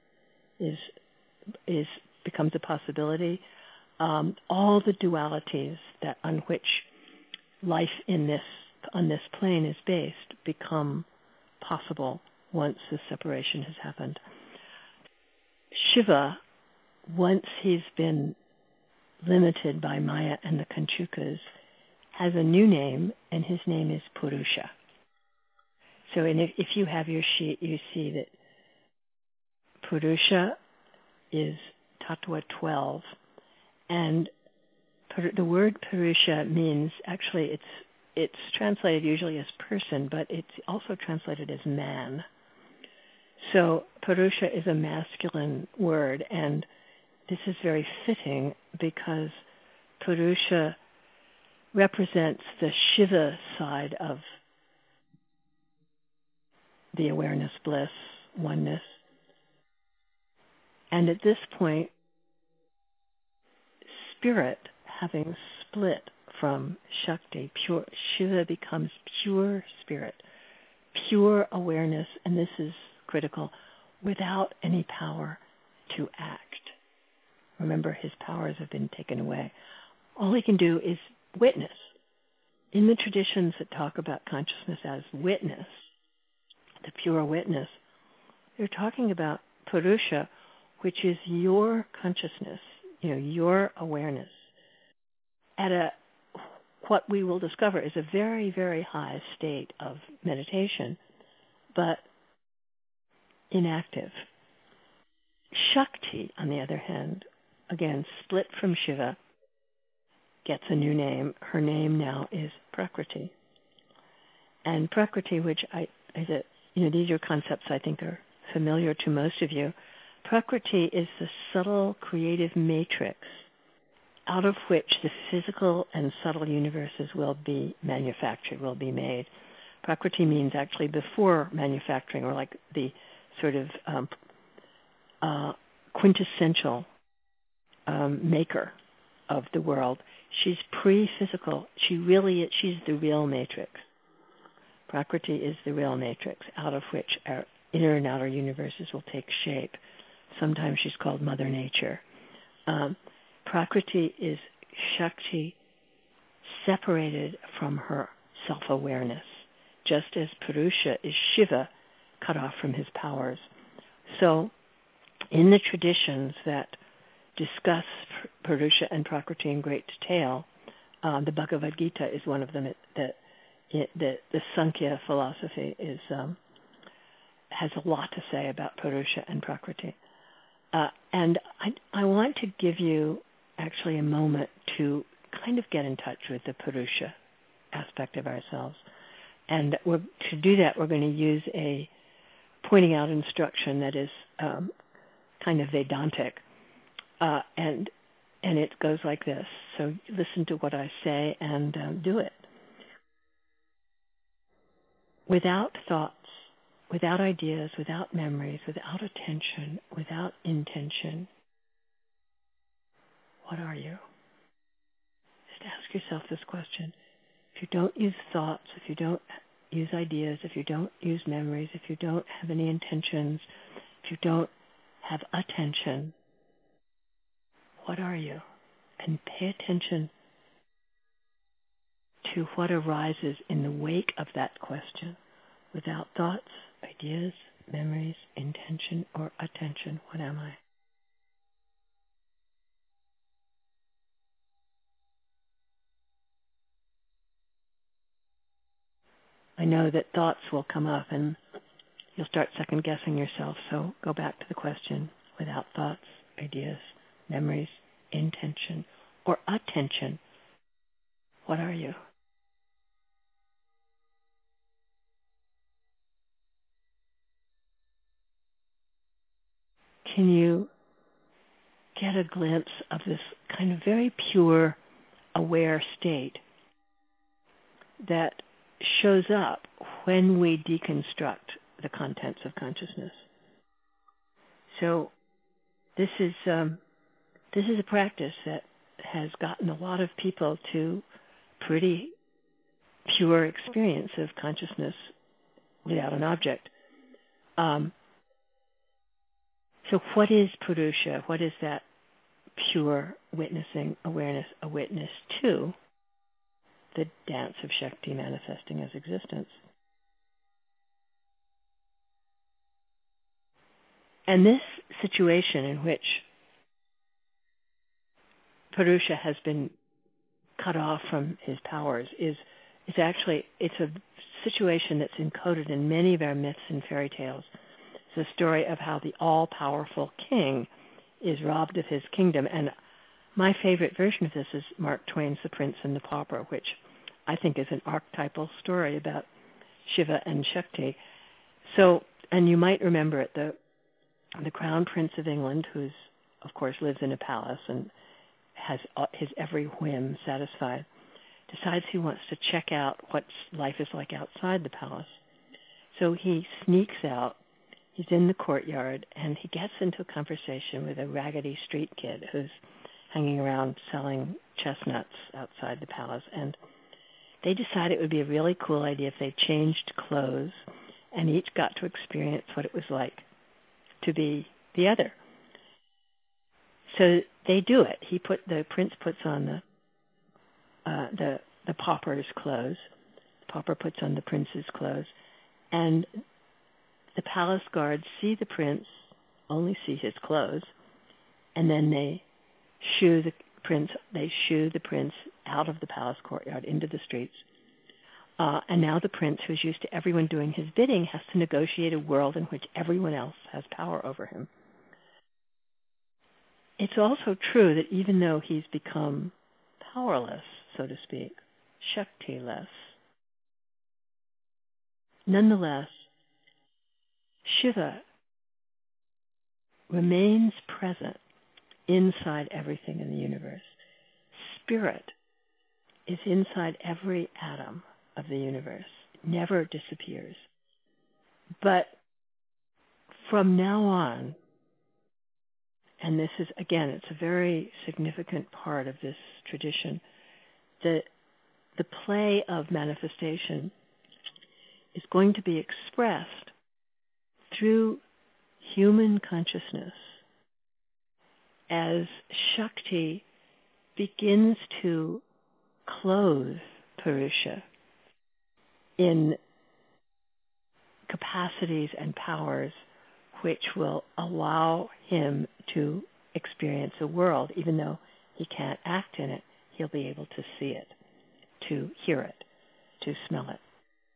becomes a possibility. All the dualities on which life on this plane is based become possible once the separation has happened. Shiva, once he's been limited by Maya and the Kanchukas, has a new name, and his name is Purusha. So if you have your sheet, you see that Purusha is Tattva 12, and the word Purusha means, actually it's translated usually as person, but it's also translated as man. So Purusha is a masculine word, and this is very fitting because Purusha represents the Shiva side of the awareness, bliss, oneness. And at this point, spirit, having split from Shakti, pure Shiva becomes pure spirit, pure awareness, and this is critical, without any power to act. Remember, his powers have been taken away. All he can do is witness. In the traditions that talk about consciousness as witness, the pure witness, they're talking about Purusha, which is your consciousness, your awareness at what we will discover is a very, very high state of meditation, but inactive. Shakti, on the other hand, again, split from Shiva, gets a new name. Her name now is Prakriti. And Prakriti, which these are concepts I think are familiar to most of you. Prakriti is the subtle creative matrix out of which the physical and subtle universes will be manufactured, will be made. Prakriti means actually before manufacturing, or like the sort of quintessential maker of the world. She's pre-physical. She's the real matrix. Prakriti is the real matrix out of which our inner and outer universes will take shape. Sometimes she's called Mother Nature. Prakriti is Shakti separated from her self-awareness, just as Purusha is Shiva cut off from his powers. So in the traditions that discuss Purusha and Prakriti in great detail, the Bhagavad Gita is one of them. The Sankhya philosophy has a lot to say about Purusha and Prakriti. And I want to give you actually a moment to kind of get in touch with the Purusha aspect of ourselves. And to do that, we're going to use a pointing out instruction that is kind of Vedantic. And it goes like this. So listen to what I say and do it. Without thoughts, without ideas, without memories, without attention, without intention, what are you? Just ask yourself this question. If you don't use thoughts, if you don't use ideas, if you don't use memories, if you don't have any intentions, if you don't have attention, what are you? And pay attention to what arises in the wake of that question. Without thoughts, ideas, memories, intention, or attention, what am I? I know that thoughts will come up and you'll start second-guessing yourself, so go back to the question. Without thoughts, ideas, memories, intention, or attention, what are you? Can you get a glimpse of this kind of very pure, aware state that shows up when we deconstruct the contents of consciousness? So this is a practice that has gotten a lot of people to pretty pure experience of consciousness without an object. So what is Purusha? What is that pure witnessing awareness, a witness to the dance of Shakti manifesting as existence? And this situation in which Purusha has been cut off from his powers is actually, it's a situation that's encoded in many of our myths and fairy tales. It's a story of how the all-powerful king is robbed of his kingdom. And my favorite version of this is Mark Twain's The Prince and the Pauper, which I think is an archetypal story about Shiva and Shakti. So, and you might remember it, the Crown Prince of England, who's, of course, lives in a palace and has his every whim satisfied, decides he wants to check out what life is like outside the palace. So he sneaks out. He's in the courtyard, and he gets into a conversation with a raggedy street kid who's hanging around selling chestnuts outside the palace. And they decide it would be a really cool idea if they changed clothes and each got to experience what it was like to be the other. So they do it. The prince puts on the pauper's clothes. The pauper puts on the prince's clothes, and the palace guards see the prince, only see his clothes, and then they shoo the prince out of the palace courtyard into the streets. And now the prince, who's used to everyone doing his bidding, has to negotiate a world in which everyone else has power over him. It's also true that even though he's become powerless, so to speak, Shakti-less, nonetheless, Shiva remains present inside everything in the universe. Spirit is inside every atom of the universe, never disappears. But from now on, and this is, again, it's a very significant part of this tradition, the play of manifestation is going to be expressed through human consciousness as Shakti begins to clothe Purusha in capacities and powers which will allow him to experience a world. Even though he can't act in it, he'll be able to see it, to hear it, to smell it.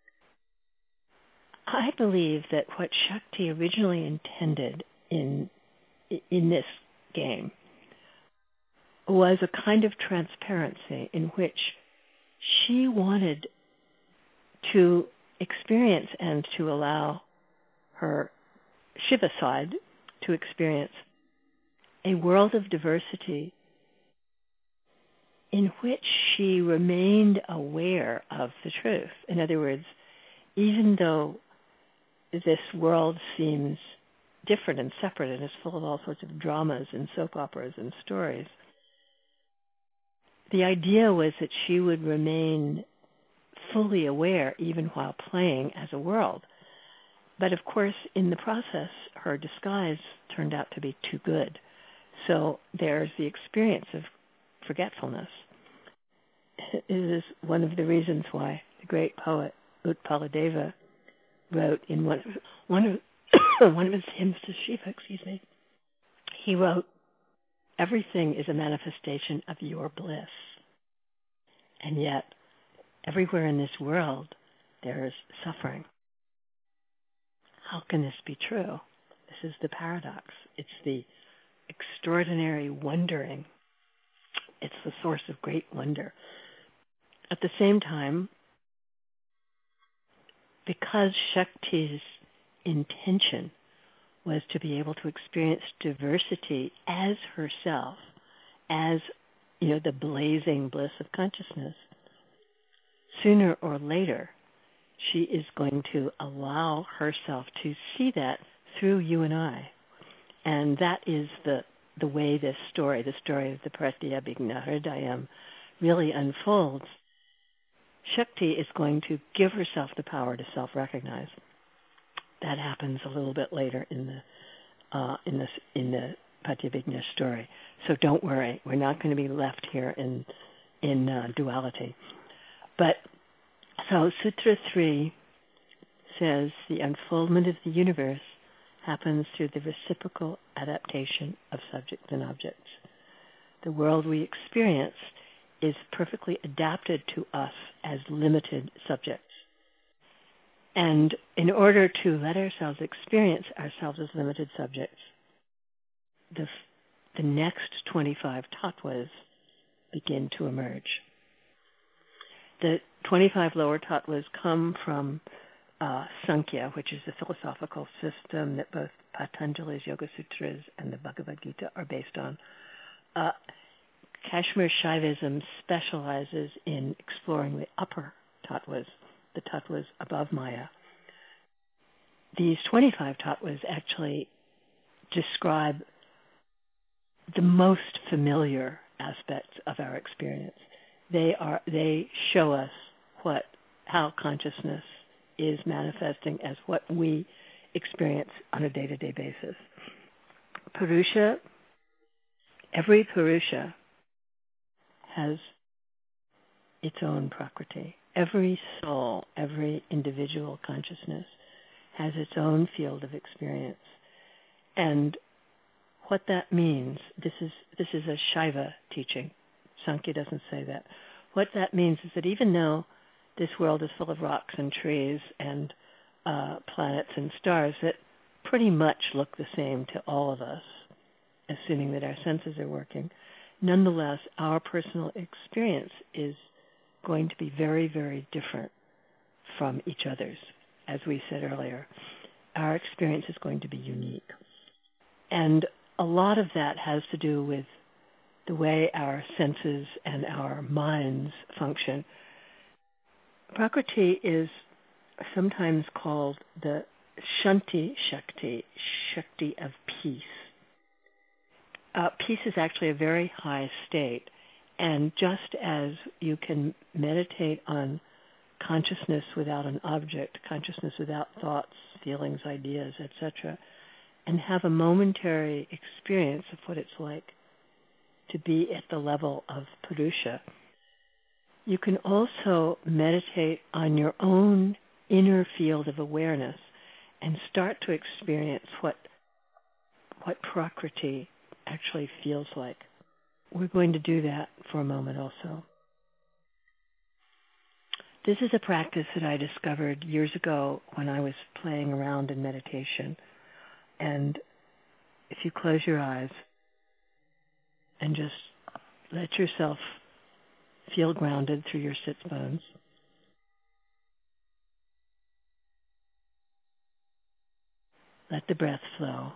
I believe that what Shakti originally intended in this game was a kind of transparency in which she wanted to experience and to allow her Shiva side to experience a world of diversity in which she remained aware of the truth. In other words, even though this world seems different and separate and is full of all sorts of dramas and soap operas and stories, the idea was that she would remain fully aware even while playing as a world. But of course, in the process, her disguise turned out to be too good. So there's the experience of forgetfulness. It is one of the reasons why the great poet Utpaladeva wrote in one of his hymns to Shiva, he wrote, "Everything is a manifestation of your bliss. And yet, everywhere in this world, there is suffering. How can this be true?" This is the paradox. It's the extraordinary wondering. It's the source of great wonder. At the same time, because Shakti's intention was to be able to experience diversity as herself, as, the blazing bliss of consciousness, sooner or later, she is going to allow herself to see that through you and I. And that is the way this story, the story of the Pratyabhijna Hridayam, really unfolds. Shakti is going to give herself the power to self-recognize. That happens a little bit later in the Pratyabhijna story. So don't worry, we're not going to be left here in duality. But so Sutra 3 says the unfoldment of the universe happens through the reciprocal adaptation of subjects and objects. The world we experience is perfectly adapted to us as limited subjects. And in order to let ourselves experience ourselves as limited subjects, the next 25 tattvas begin to emerge. The 25 lower tattvas come from Sankhya, which is the philosophical system that both Patanjali's Yoga Sutras and the Bhagavad Gita are based on. Kashmir Shaivism specializes in exploring the upper tattvas, the tattvas above Maya. These 25 tattvas actually describe the most familiar aspects of our experience. They show us how consciousness is manifesting as what we experience on a day-to-day basis. Purusha, every Purusha has its own prakriti. Every soul, every individual consciousness has its own field of experience. And what that means, this is a Shaiva teaching. Sankhya doesn't say that. What that means is that even though this world is full of rocks and trees and planets and stars that pretty much look the same to all of us, assuming that our senses are working, nonetheless, our personal experience is going to be very, very different from each other's. As we said earlier, our experience is going to be unique. And a lot of that has to do with the way our senses and our minds function. Prakriti is sometimes called the Shanti Shakti, Shakti of peace. Peace is actually a very high state, and just as you can meditate on consciousness without an object, consciousness without thoughts, feelings, ideas, etc., and have a momentary experience of what it's like to be at the level of Purusha, you can also meditate on your own inner field of awareness and start to experience what Prakriti actually feels like. We're going to do that for a moment also. This is a practice that I discovered years ago when I was playing around in meditation. And if you close your eyes and just let yourself feel grounded through your sits bones, let the breath flow.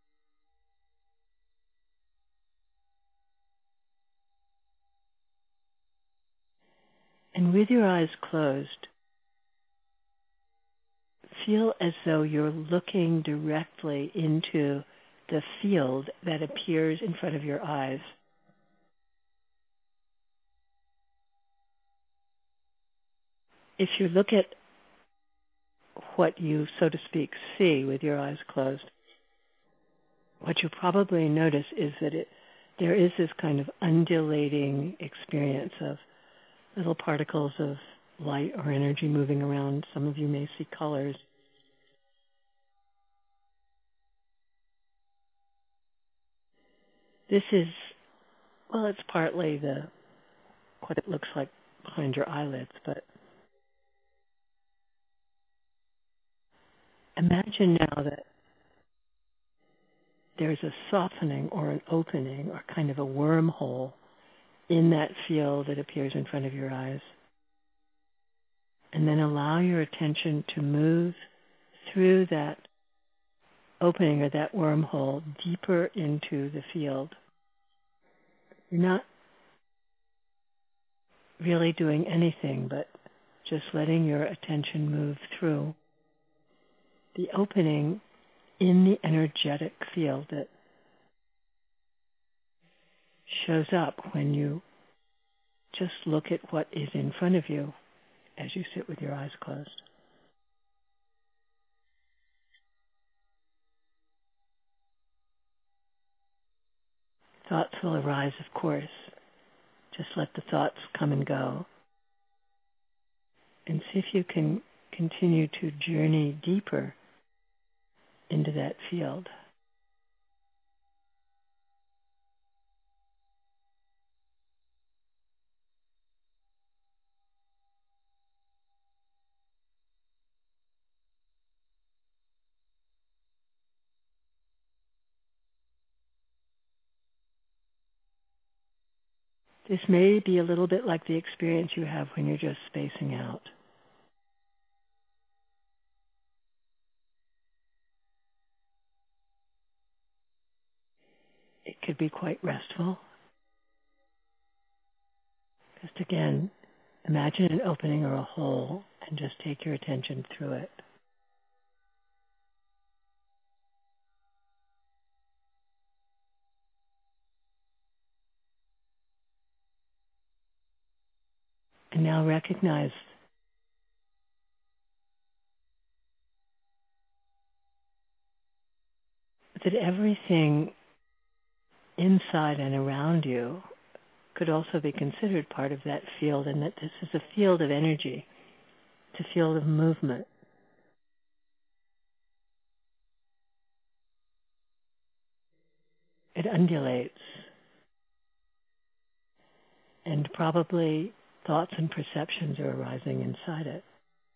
And with your eyes closed, feel as though you're looking directly into the field that appears in front of your eyes. If you look at what you, so to speak, see with your eyes closed, what you probably notice is that there is this kind of undulating experience of little particles of light or energy moving around. Some of you may see colors. This is, well, it's partly what it looks like behind your eyelids, but imagine now that there's a softening or an opening or kind of a wormhole in that field that appears in front of your eyes. And then allow your attention to move through that opening or that wormhole deeper into the field. You're not really doing anything but just letting your attention move through the opening in the energetic field that shows up when you just look at what is in front of you as you sit with your eyes closed. Thoughts will arise, of course. Just let the thoughts come and go. And see if you can continue to journey deeper into that field. This may be a little bit like the experience you have when you're just spacing out. It could be quite restful. Just again, imagine an opening or a hole and just take your attention through it. And now recognize that everything inside and around you could also be considered part of that field, and that this is a field of energy, it's a field of movement. it undulates. And probably thoughts and perceptions are arising inside it.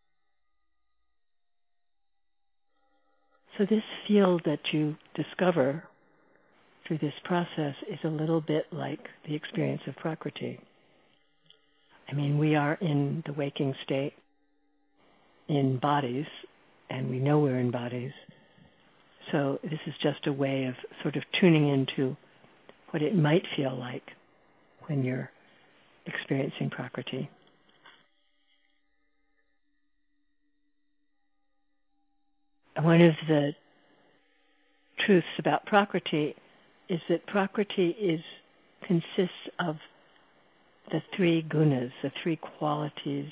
So this field that you discover through this process is a little bit like the experience of Prakriti. I mean, we are in the waking state in bodies, and we know we're in bodies. So this is just a way of sort of tuning into what it might feel like when you're experiencing Prakriti. One of the truths about Prakriti is that Prakriti consists of the three gunas, the three qualities,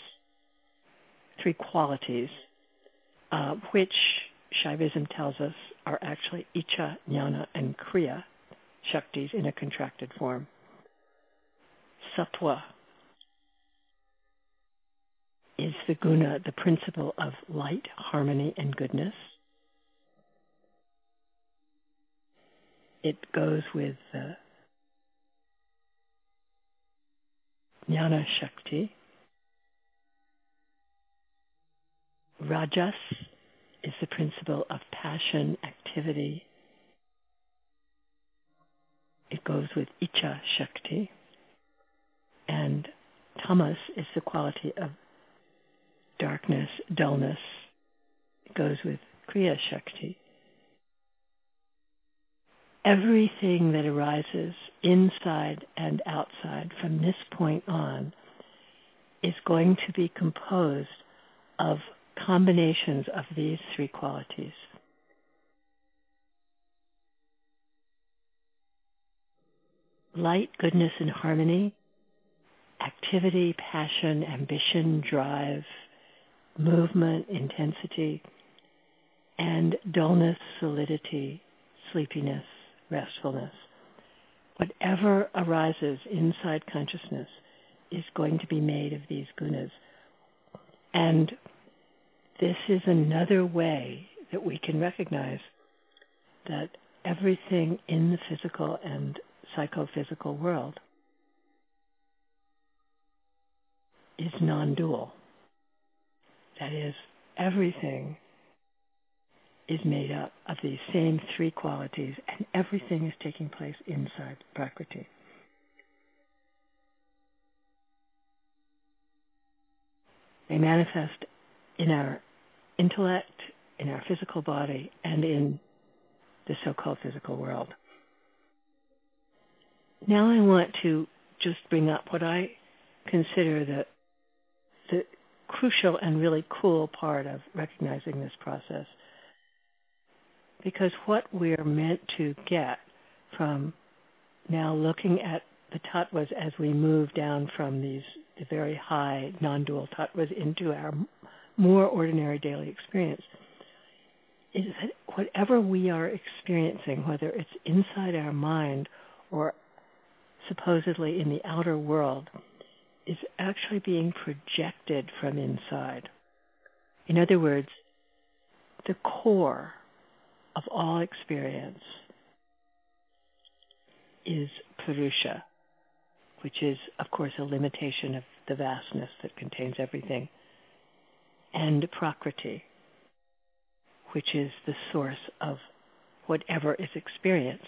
which Shaivism tells us are actually Icha, Jnana, and Kriya Shaktis in a contracted form. Sattva is the guna, the principle of light, harmony, and goodness. It goes with Jnana Shakti. Rajas is the principle of passion, activity. It goes with Icha Shakti. And Tamas is the quality of darkness, dullness. It goes with Kriya Shakti. Everything that arises inside and outside from this point on is going to be composed of combinations of these three qualities. Light, goodness, and harmony, activity, passion, ambition, drive, movement, intensity, and dullness, solidity, sleepiness, restfulness. Whatever arises inside consciousness is going to be made of these gunas. And this is another way that we can recognize that everything in the physical and psychophysical world is non-dual. That is, everything is made up of these same three qualities, and everything is taking place inside Prakriti. They manifest in our intellect, in our physical body, and in the so-called physical world. Now I want to just bring up what I consider the crucial and really cool part of recognizing this process. Because what we're meant to get from now looking at the tattvas as we move down from the very high non-dual tattvas into our more ordinary daily experience is that whatever we are experiencing, whether it's inside our mind or supposedly in the outer world, is actually being projected from inside. In other words, the core of all experience is Purusha, which is, of course, a limitation of the vastness that contains everything, and Prakriti, which is the source of whatever is experienced.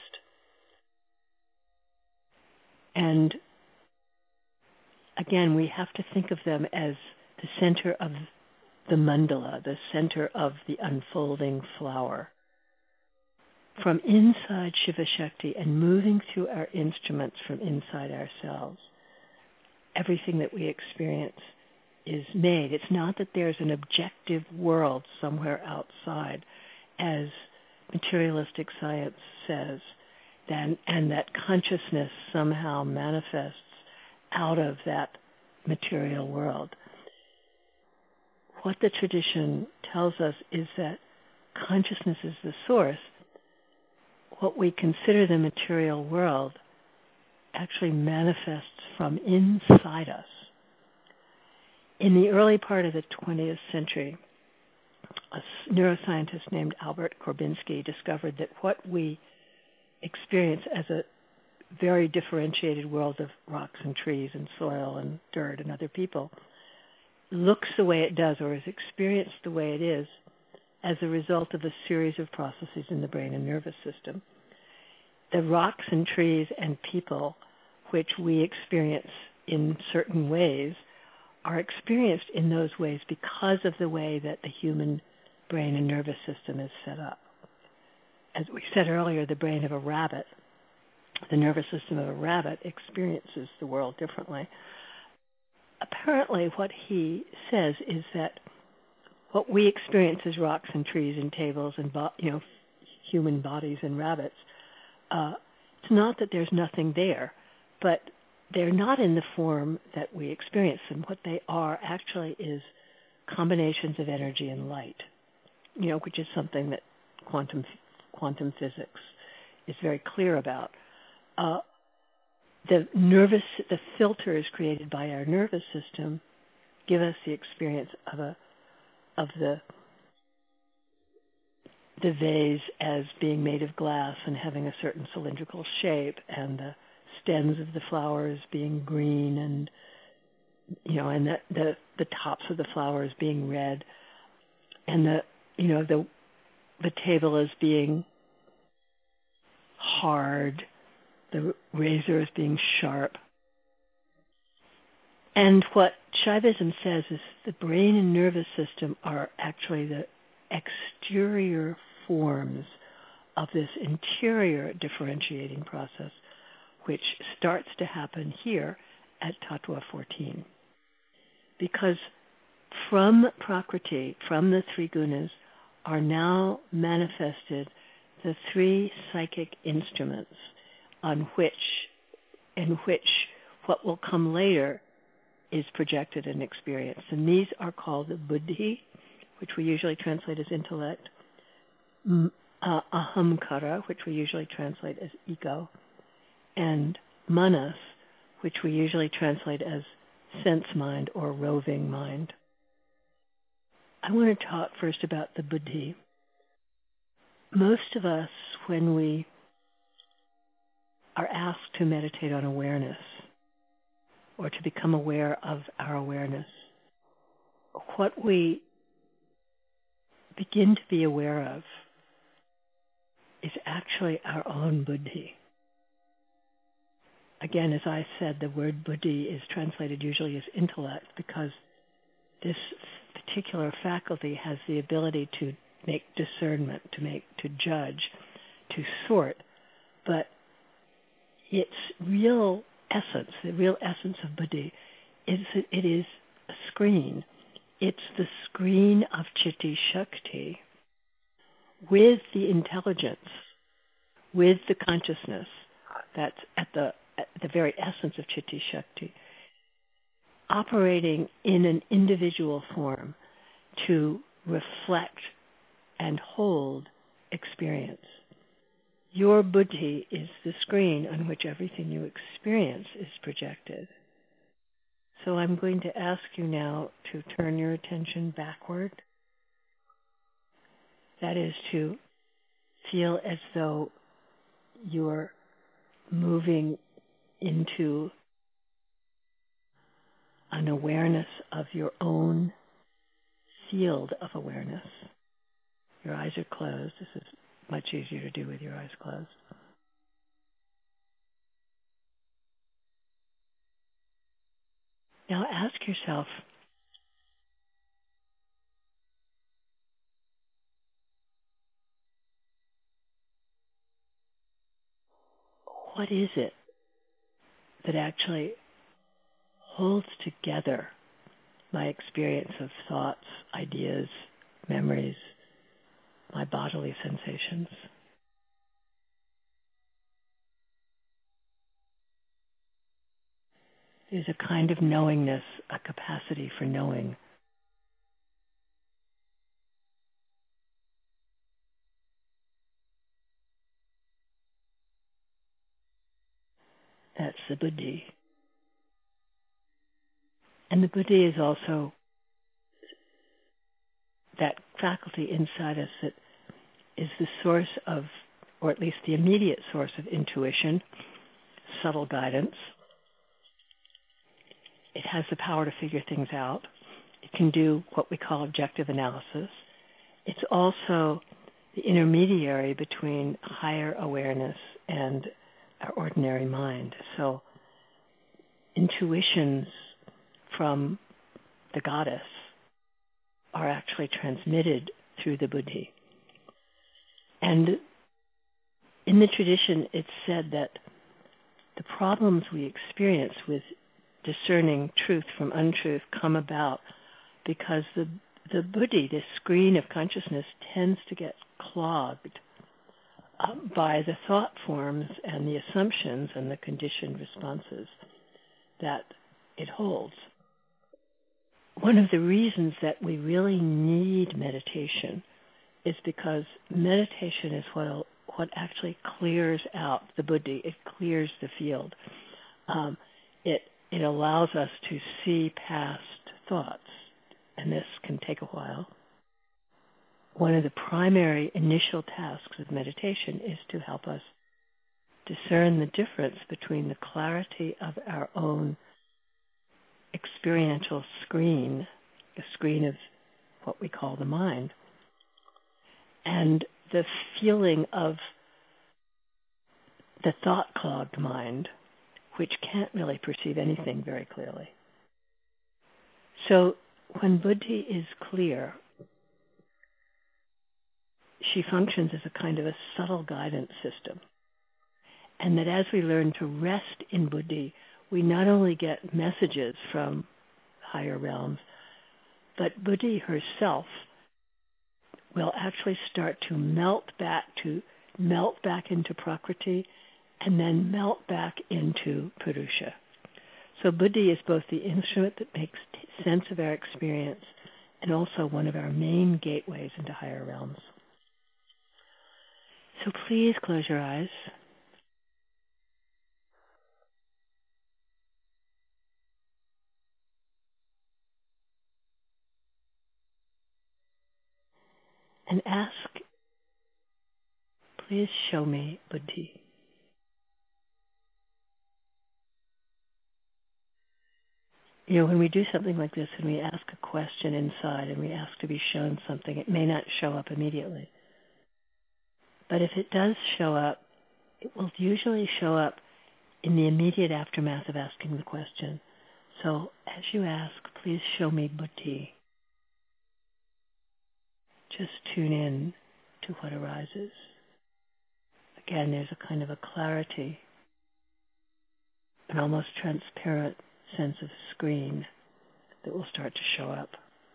And again, we have to think of them as the center of the mandala, the center of the unfolding flower. From inside Shiva Shakti and moving through our instruments from inside ourselves, everything that we experience is made. It's not that there's an objective world somewhere outside, as materialistic science says, and that consciousness somehow manifests out of that material world. What the tradition tells us is that consciousness is the source. What we consider the material world actually manifests from inside us. In the early part of the 20th century, a neuroscientist named Albert Korbinski discovered that what we experience as a very differentiated world of rocks and trees and soil and dirt and other people looks the way it does or is experienced the way it is as a result of a series of processes in the brain and nervous system. The rocks and trees and people which we experience in certain ways are experienced in those ways because of the way that the human brain and nervous system is set up. As we said earlier, the brain of a rabbit, the nervous system of a rabbit experiences the world differently. Apparently what he says is that what we experience as rocks and trees and tables and human bodies and rabbits, it's not that there's nothing there, but they're not in the form that we experience them. What they are actually is combinations of energy and light, which is something that quantum physics is very clear about. The filters created by our nervous system give us the experience of the vase as being made of glass and having a certain cylindrical shape, and the stems of the flowers being green, and the tops of the flowers being red, and the table as being hard, the razor as being sharp. And what Shaivism says is the brain and nervous system are actually the exterior forms of this interior differentiating process, which starts to happen here at Tattva 14. Because from Prakriti, from the three gunas, are now manifested the three psychic instruments in which what will come later is projected and experienced. And these are called the buddhi, which we usually translate as intellect, ahamkara, which we usually translate as ego, and manas, which we usually translate as sense mind or roving mind. I want to talk first about the buddhi. Most of us, when we are asked to meditate on awareness or to become aware of our awareness, what we begin to be aware of is actually our own buddhi. Again, as I said, the word buddhi is translated usually as intellect because this particular faculty has the ability to make discernment, to judge, to sort, but its real essence, the real essence of buddhi, is that it is a screen. It's the screen of Chitti Shakti with the intelligence, with the consciousness that's at the very essence of Chitti Shakti, operating in an individual form to reflect and hold experience. Your buddhi is the screen on which everything you experience is projected. So I'm going to ask you now to turn your attention backward. That is to feel as though you're moving into an awareness of your own field of awareness. Your eyes are closed. This is much easier to do with your eyes closed. Now ask yourself, what is it that actually holds together my experience of thoughts, ideas, memories, my bodily sensations? There's a kind of knowingness, a capacity for knowing. That's the buddhi. And the buddhi is also that faculty inside us that is the source of or at least the immediate source of intuition, subtle guidance. It has the power to figure things out. It can do what we call objective analysis. It's also the intermediary between higher awareness and our ordinary mind. So intuitions from the goddess are actually transmitted through the buddhi. And in the tradition, it's said that the problems we experience with discerning truth from untruth come about because the buddhi, this screen of consciousness, tends to get clogged by the thought forms and the assumptions and the conditioned responses that it holds. One of the reasons that we really need meditation is because meditation is what actually clears out the buddhi. It clears the field. It allows us to see past thoughts, and this can take a while. One of the primary initial tasks of meditation is to help us discern the difference between the clarity of our own experiential screen, the screen of what we call the mind, and the feeling of the thought-clogged mind, which can't really perceive anything very clearly. So when buddhi is clear, she functions as a kind of a subtle guidance system. And that as we learn to rest in buddhi, we not only get messages from higher realms, but buddhi herself will actually start to melt back into prakriti and then melt back into purusha. So buddhi is both the instrument that makes sense of our experience and also one of our main gateways into higher realms. So please close your eyes. And ask, please show me buddhi. You know, when we do something like this and we ask a question inside and we ask to be shown something, it may not show up immediately. But if it does show up, it will usually show up in the immediate aftermath of asking the question. So as you ask, please show me buddhi. Just tune in to what arises. Again, there's a kind of a clarity, an almost transparent sense of screen that will start to show up.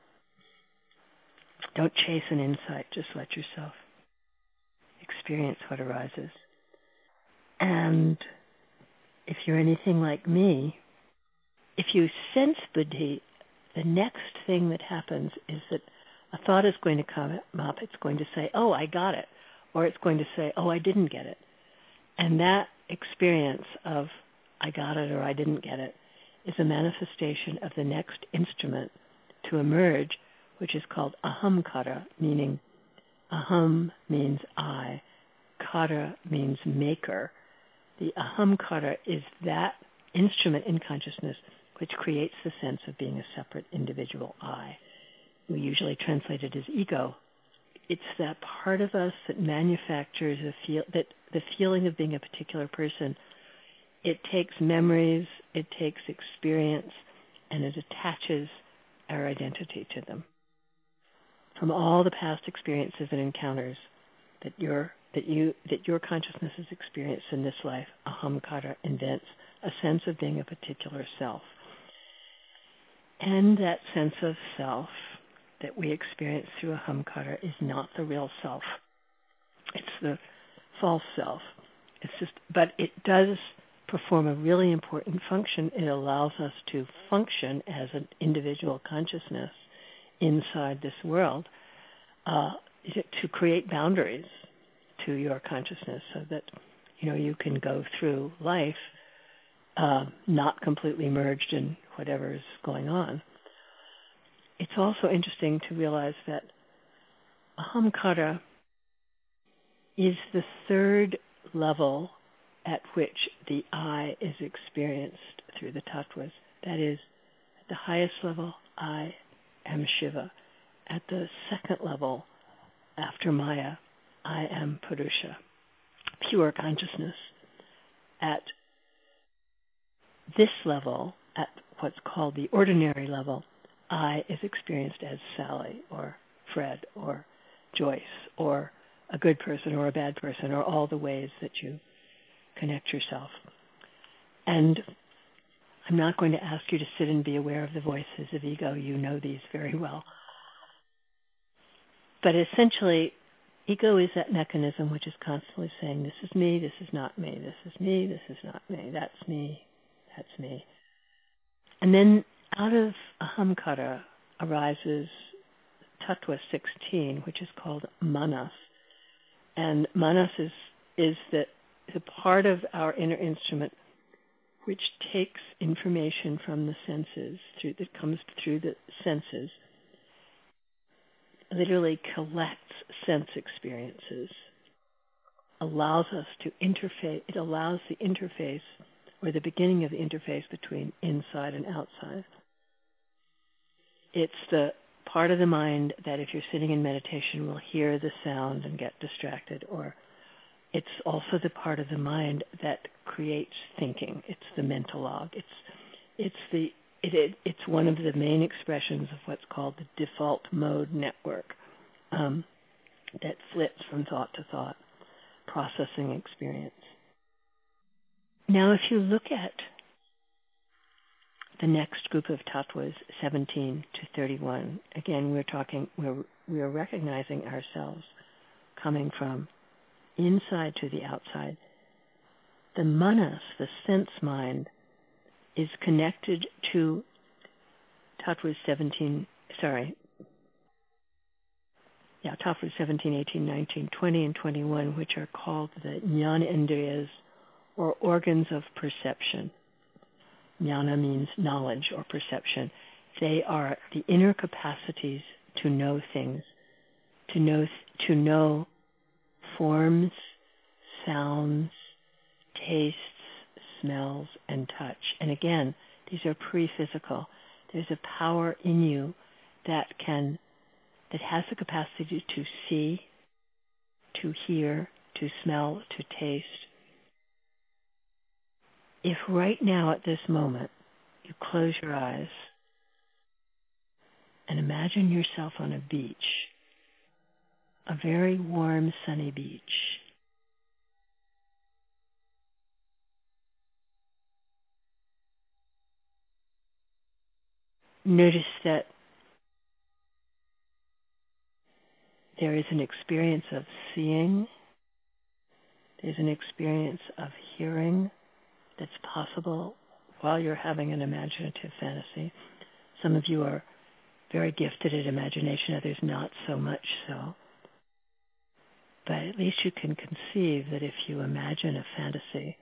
Don't chase an insight, just let yourself experience what arises. And if you're anything like me, if you sense buddhi, the next thing that happens is that a thought is going to come up. It's going to say, oh, I got it. Or it's going to say, oh, I didn't get it. And that experience of I got it or I didn't get it is a manifestation of the next instrument to emerge, which is called ahamkara, meaning aham means I, kara means maker. The ahamkara is that instrument in consciousness which creates the sense of being a separate individual I. We usually translate it as ego. It's that part of us that manufactures the feeling of being a particular person. It takes memories, it takes experience, and it attaches our identity to them. From all the past experiences and encounters that your consciousness has experienced in this life, ahamkara invents a sense of being a particular self. And that sense of self that we experience through ahamkara is not the real self. It's the false self. But it does perform a really important function. It allows us to function as an individual consciousness inside this world, to create boundaries to your consciousness so that you can go through life not completely merged in whatever is going on. It's also interesting to realize that ahamkara is the third level at which the I is experienced through the tattvas. That is, at the highest level, I am Shiva. At the second level, after Maya, I am Purusha, pure consciousness. At this level, at what's called the ordinary level, I is experienced as Sally or Fred or Joyce or a good person or a bad person, or all the ways that you connect yourself. And I'm not going to ask you to sit and be aware of the voices of ego. You know these very well. But essentially, ego is that mechanism which is constantly saying, this is me, this is not me, this is me, this is not me, that's me, that's me. And then out of ahamkara arises tattva 16, which is called manas. And manas is the part of our inner instrument which takes information from the senses, that comes through the senses, literally collects sense experiences, allows us to interface. It allows the interface, or the beginning of the interface between inside and outside. It's the part of the mind that if you're sitting in meditation will hear the sound and get distracted, or it's also the part of the mind that creates thinking. It's the mental log. It's one of the main expressions of what's called the default mode network that flips from thought to thought, processing experience. Now, if you look at the next group of tattvas, 17 to 31, again, we're recognizing ourselves coming from inside to the outside. The manas, the sense mind, is connected to tattvas 17, tattvas 17, 18, 19, 20, and 21, which are called the jnana indriyas, or organs of perception. Jnana means knowledge or perception. They are the inner capacities to know things, to know forms, sounds, tastes, smells, and touch. And again, these are pre-physical. There's a power in you that has the capacity to see, to hear, to smell, to taste. If right now at this moment you close your eyes and imagine yourself on a beach, a very warm, sunny beach. Notice that there is an experience of seeing, there's an experience of hearing that's possible while you're having an imaginative fantasy. Some of you are very gifted at imagination, others not so much so. But at least you can conceive that if you imagine a fantasy,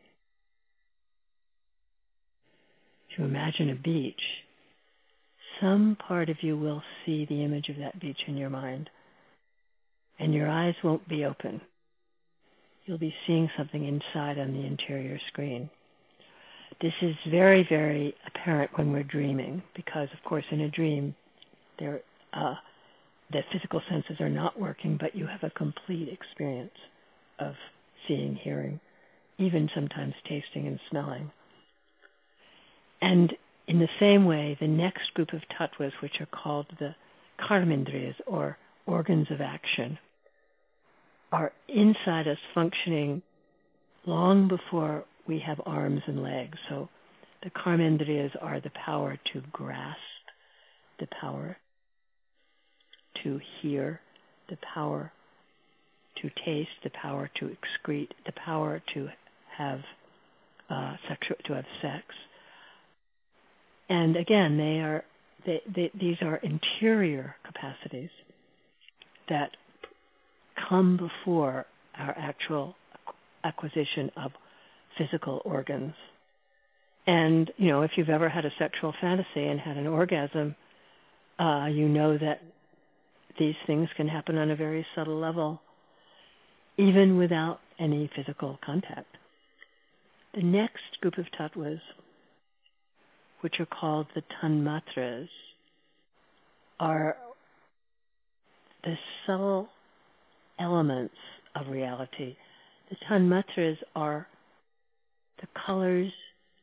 if you imagine a beach, some part of you will see the image of that beach in your mind, and your eyes won't be open. You'll be seeing something inside on the interior screen. This is very, very apparent when we're dreaming, because, of course, in a dream, the physical senses are not working, but you have a complete experience of seeing, hearing, even sometimes tasting and smelling. And in the same way, the next group of tattvas, which are called the karmendriyas, or organs of action, are inside us functioning long before we have arms and legs. So the karmendriyas are the power to grasp, the power to hear, the power to taste, the power to excrete, the power to have sex. And again, these are interior capacities that come before our actual acquisition of physical organs. And, if you've ever had a sexual fantasy and had an orgasm, you know that these things can happen on a very subtle level even without any physical contact. The next group of tattvas, which are called the tanmatras, are the subtle elements of reality. The tanmatras are the colors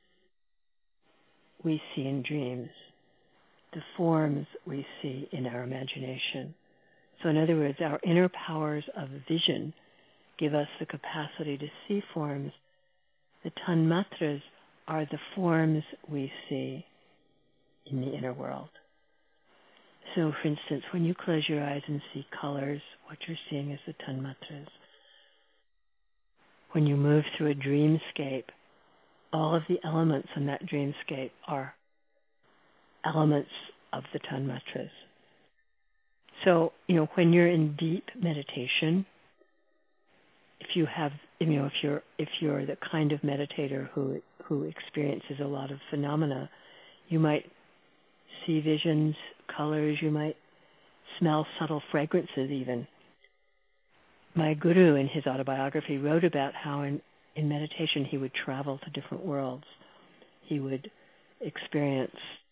we see in dreams, the forms we see in our imagination. So in other words, our inner powers of vision give us the capacity to see forms. The tanmatras are the forms we see in the inner world. So for instance, when you close your eyes and see colors, what you're seeing is the tanmatras. When you move through a dreamscape, all of the elements in that dreamscape are elements of the tanmatras. So, when you're in deep meditation, if you're the kind of meditator who experiences a lot of phenomena, you might see visions, colors, you might smell subtle fragrances even. My guru in his autobiography wrote about how in meditation he would travel to different worlds. He would experience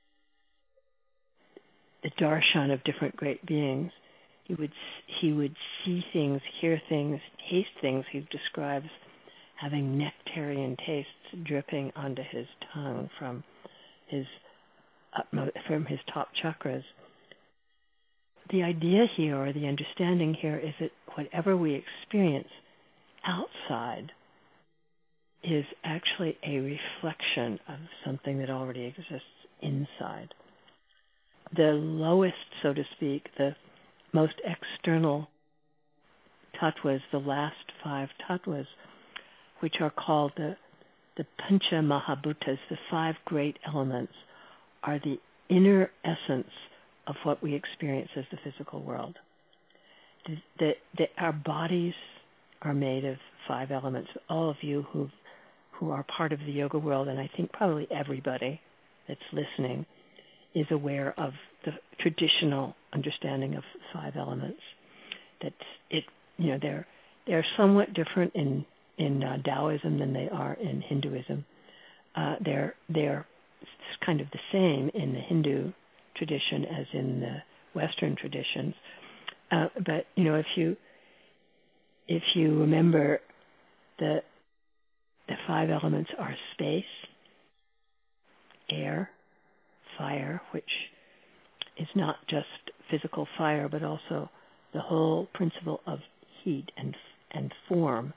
the darshan of different great beings. He would see things, hear things, taste things. He describes having nectarian tastes dripping onto his tongue from his top chakras. The idea here, or the understanding here, is that whatever we experience outside is actually a reflection of something that already exists inside. The lowest, so to speak, the most external tattvas, the last 5 tattvas, which are called the Pancha Mahabhutas, the 5 great elements, are the inner essence of what we experience as the physical world. Our bodies are made of 5 elements. All of you who are part of the yoga world, and I think probably everybody that's listening, is aware of the traditional understanding of 5 elements. They're somewhat different in Taoism than they are in Hinduism. They're kind of the same in the Hindu tradition as in the Western traditions. But if you remember, the 5 elements are space, air, fire, which is not just physical fire, but also the whole principle of heat and form,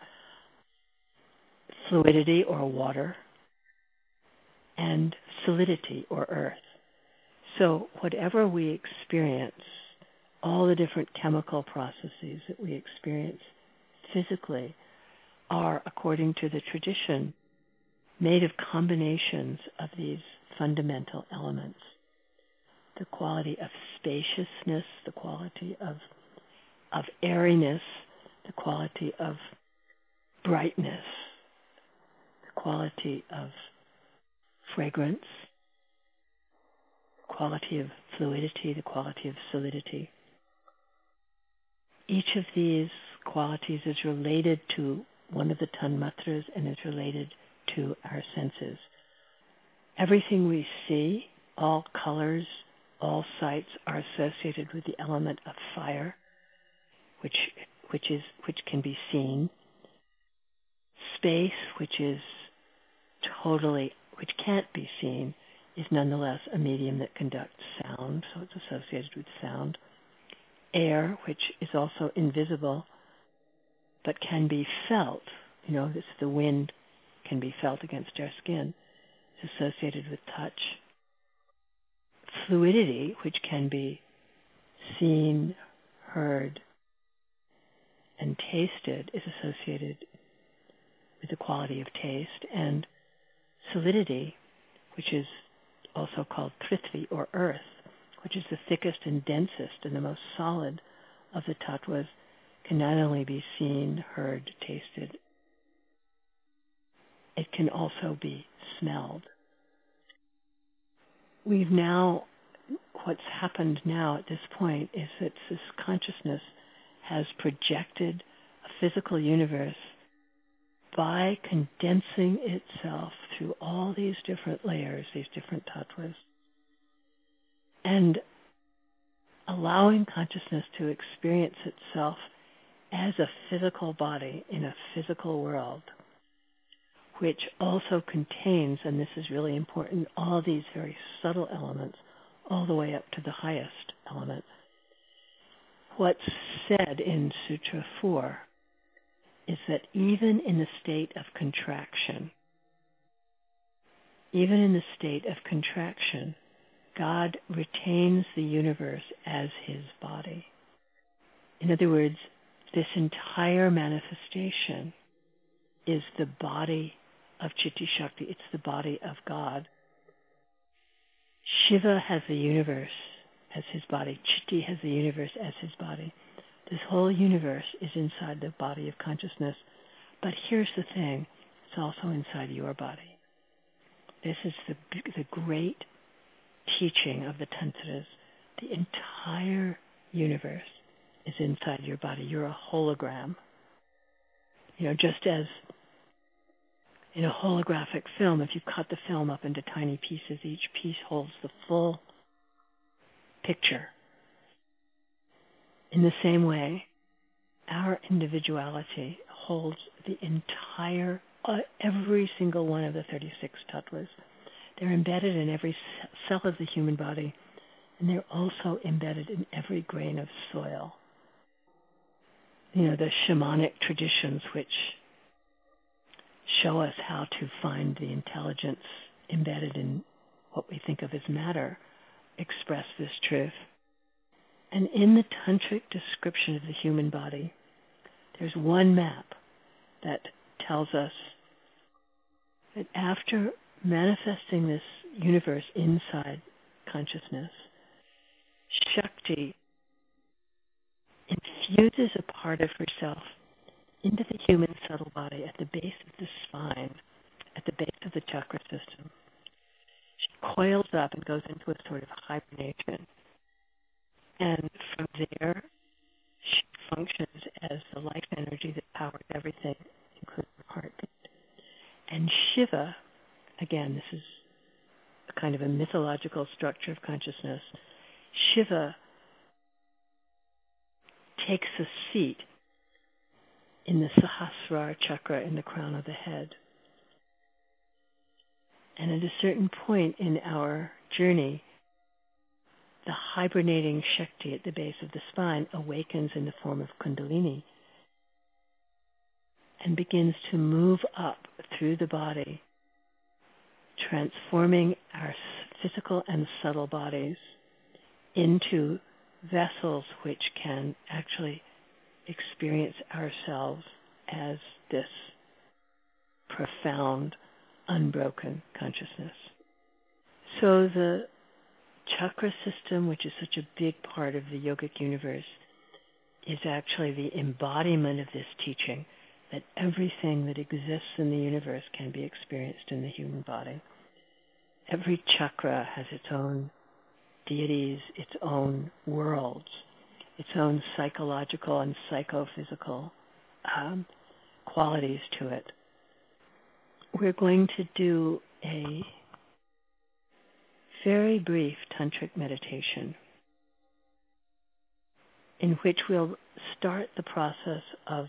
fluidity or water, and solidity or earth. So whatever we experience, all the different chemical processes that we experience physically are, according to the tradition, made of combinations of these fundamental elements. The quality of spaciousness, the quality of airiness, the quality of brightness, the quality of fragrance, the quality of fluidity, the quality of solidity. Each of these qualities is related to one of the tanmatras and is related to our senses. Everything we see, all colors, all sights, are associated with the element of fire, which can be seen. Space, which can't be seen, is nonetheless a medium that conducts sound, so it's associated with sound. Air, which is also invisible, but can be felt. The wind can be felt against our skin. It's associated with touch. Fluidity, which can be seen, heard, and tasted, is associated with the quality of taste. And solidity, which is also called prithvi or earth, which is the thickest and densest and the most solid of the tattvas, can not only be seen, heard, tasted, it can also be smelled. What's happened now at this point is that this consciousness has projected physical universe by condensing itself through all these different layers, these different tattvas, and allowing consciousness to experience itself as a physical body in a physical world, which also contains, and this is really important, all these very subtle elements, all the way up to the highest element. What's said in Sutra 4 is that even in the state of contraction, God retains the universe as his body. In other words, this entire manifestation is the body of Chitti Shakti. It's the body of God. Shiva has the universe as his body. Chitti has the universe as his body. This whole universe is inside the body of consciousness. But here's the thing. It's also inside your body. This is the great teaching of the Tantras. The entire universe is inside your body. You're a hologram. Just as in a holographic film, if you cut the film up into tiny pieces, each piece holds the full picture. In the same way, our individuality holds the entire, every single one of the 36 tattvas. They're embedded in every cell of the human body, and they're also embedded in every grain of soil. The shamanic traditions which show us how to find the intelligence embedded in what we think of as matter express this truth. And in the tantric description of the human body, there's one map that tells us that after manifesting this universe inside consciousness, Shakti infuses a part of herself into the human subtle body at the base of the spine, at the base of the chakra system. She coils up and goes into a sort of hibernation. And from there, she functions as the life energy that powers everything, including the heartbeat. And Shiva, again, this is a kind of a mythological structure of consciousness. Shiva takes a seat in the Sahasrara chakra in the crown of the head. And at a certain point in our journey, the hibernating Shakti at the base of the spine awakens in the form of Kundalini and begins to move up through the body, transforming our physical and subtle bodies into vessels which can actually experience ourselves as this profound, unbroken consciousness. So the chakra system, which is such a big part of the yogic universe, is actually the embodiment of this teaching that everything that exists in the universe can be experienced in the human body. Every chakra has its own deities, its own worlds, its own psychological and psychophysical qualities to it. We're going to do a very brief tantric meditation in which we'll start the process of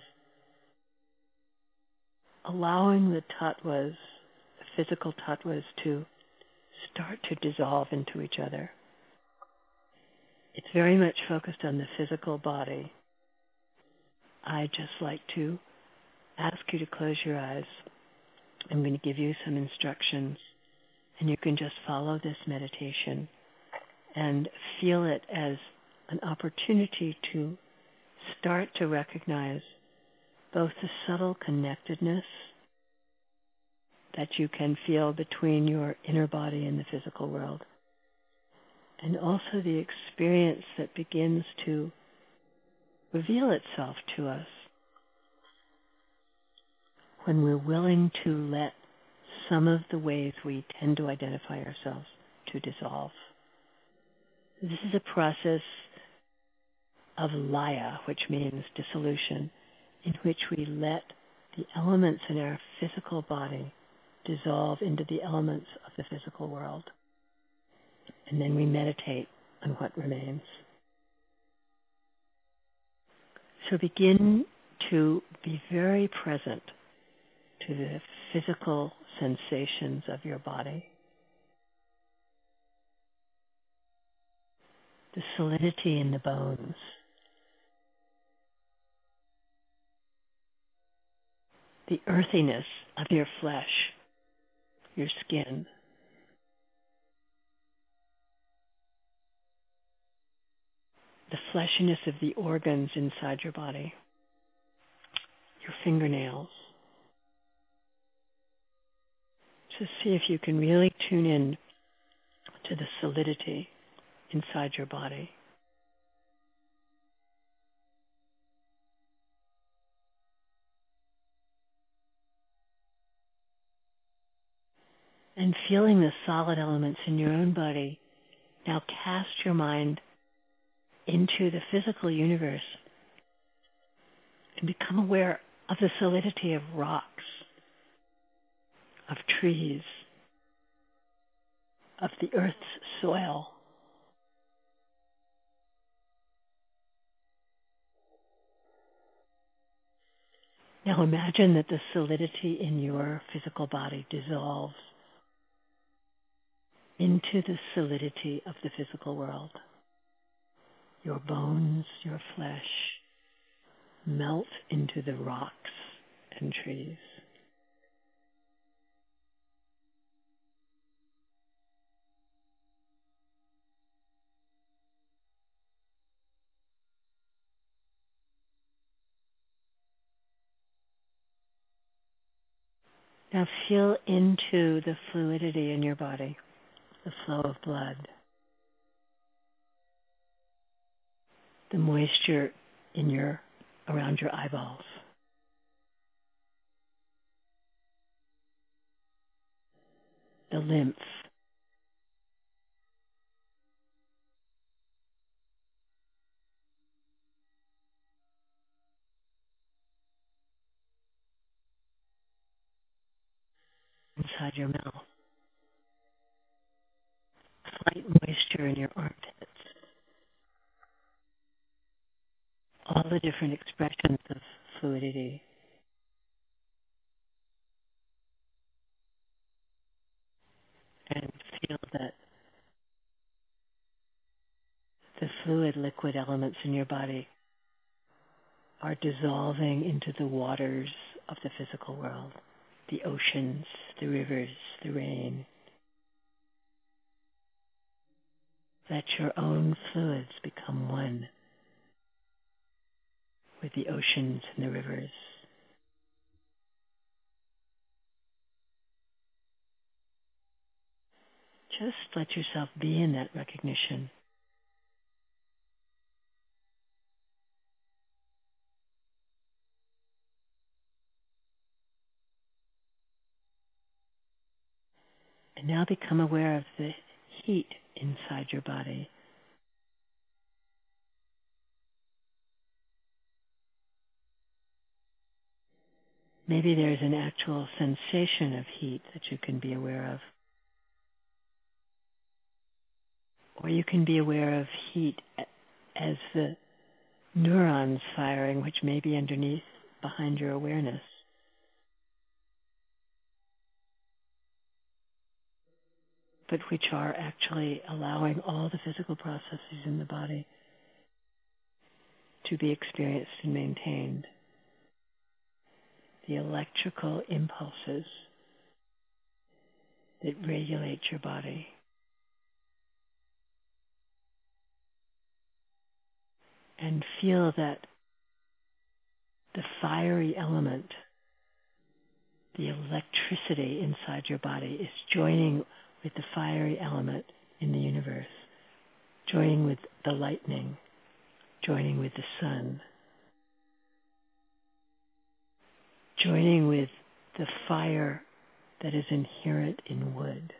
allowing the tattvas, the physical tattvas, to start to dissolve into each other. It's very much focused on the physical body. I'd just like to ask you to close your eyes. I'm going to give you some instructions, and you can just follow this meditation and feel it as an opportunity to start to recognize both the subtle connectedness that you can feel between your inner body and the physical world, and also the experience that begins to reveal itself to us when we're willing to let some of the ways we tend to identify ourselves to dissolve. This is a process of laya, which means dissolution, in which we let the elements in our physical body dissolve into the elements of the physical world. And then we meditate on what remains. So begin to be very present to the physical sensations of your body. The solidity in the bones. The earthiness of your flesh, your skin. The fleshiness of the organs inside your body. Your fingernails. Just see if you can really tune in to the solidity inside your body. And feeling the solid elements in your own body, now cast your mind into the physical universe and become aware of the solidity of rocks, of trees, of the earth's soil. Now imagine that the solidity in your physical body dissolves into the solidity of the physical world. Your bones, your flesh melt into the rocks and trees. Now feel into the fluidity in your body, the flow of blood, the moisture around your eyeballs, the lymph, inside your mouth, slight moisture in your armpits, all the different expressions of fluidity. And feel that the fluid, liquid elements in your body are dissolving into the waters of the physical world, the oceans, the rivers, the rain. Let your own fluids become one with the oceans and the rivers. Just let yourself be in that recognition. And now become aware of the heat inside your body. Maybe there's an actual sensation of heat that you can be aware of. Or you can be aware of heat as the neurons firing, which may be underneath, behind your awareness. But which are actually allowing all the physical processes in the body to be experienced and maintained. The electrical impulses that regulate your body. And feel that the fiery element, the electricity inside your body is joining with the fiery element in the universe, joining with the lightning, joining with the sun, joining with the fire that is inherent in wood,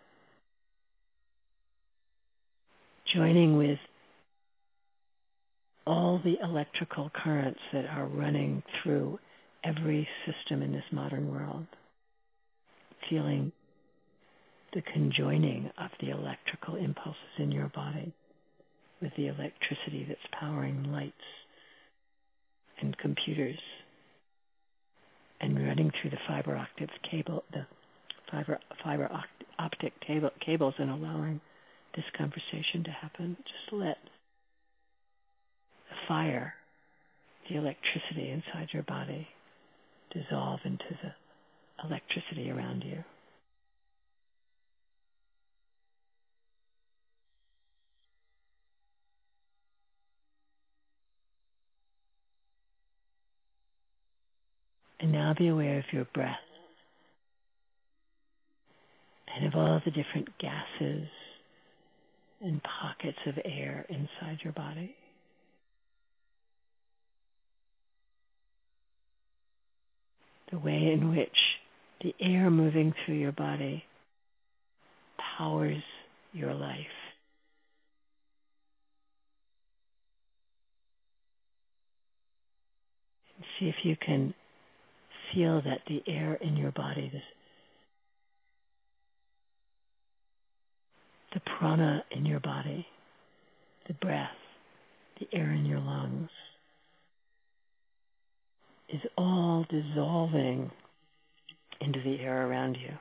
joining with all the electrical currents that are running through every system in this modern world, feeling the conjoining of the electrical impulses in your body with the electricity that's powering lights and computers and running through the fiber optic cables and allowing this conversation to happen. Just let the fire, the electricity inside your body dissolve into the electricity around you. And now be aware of your breath and of all the different gases and pockets of air inside your body. The way in which the air moving through your body powers your life. And see if you can feel that the air in your body, the prana in your body, the breath, the air in your lungs, is all dissolving into the air around you.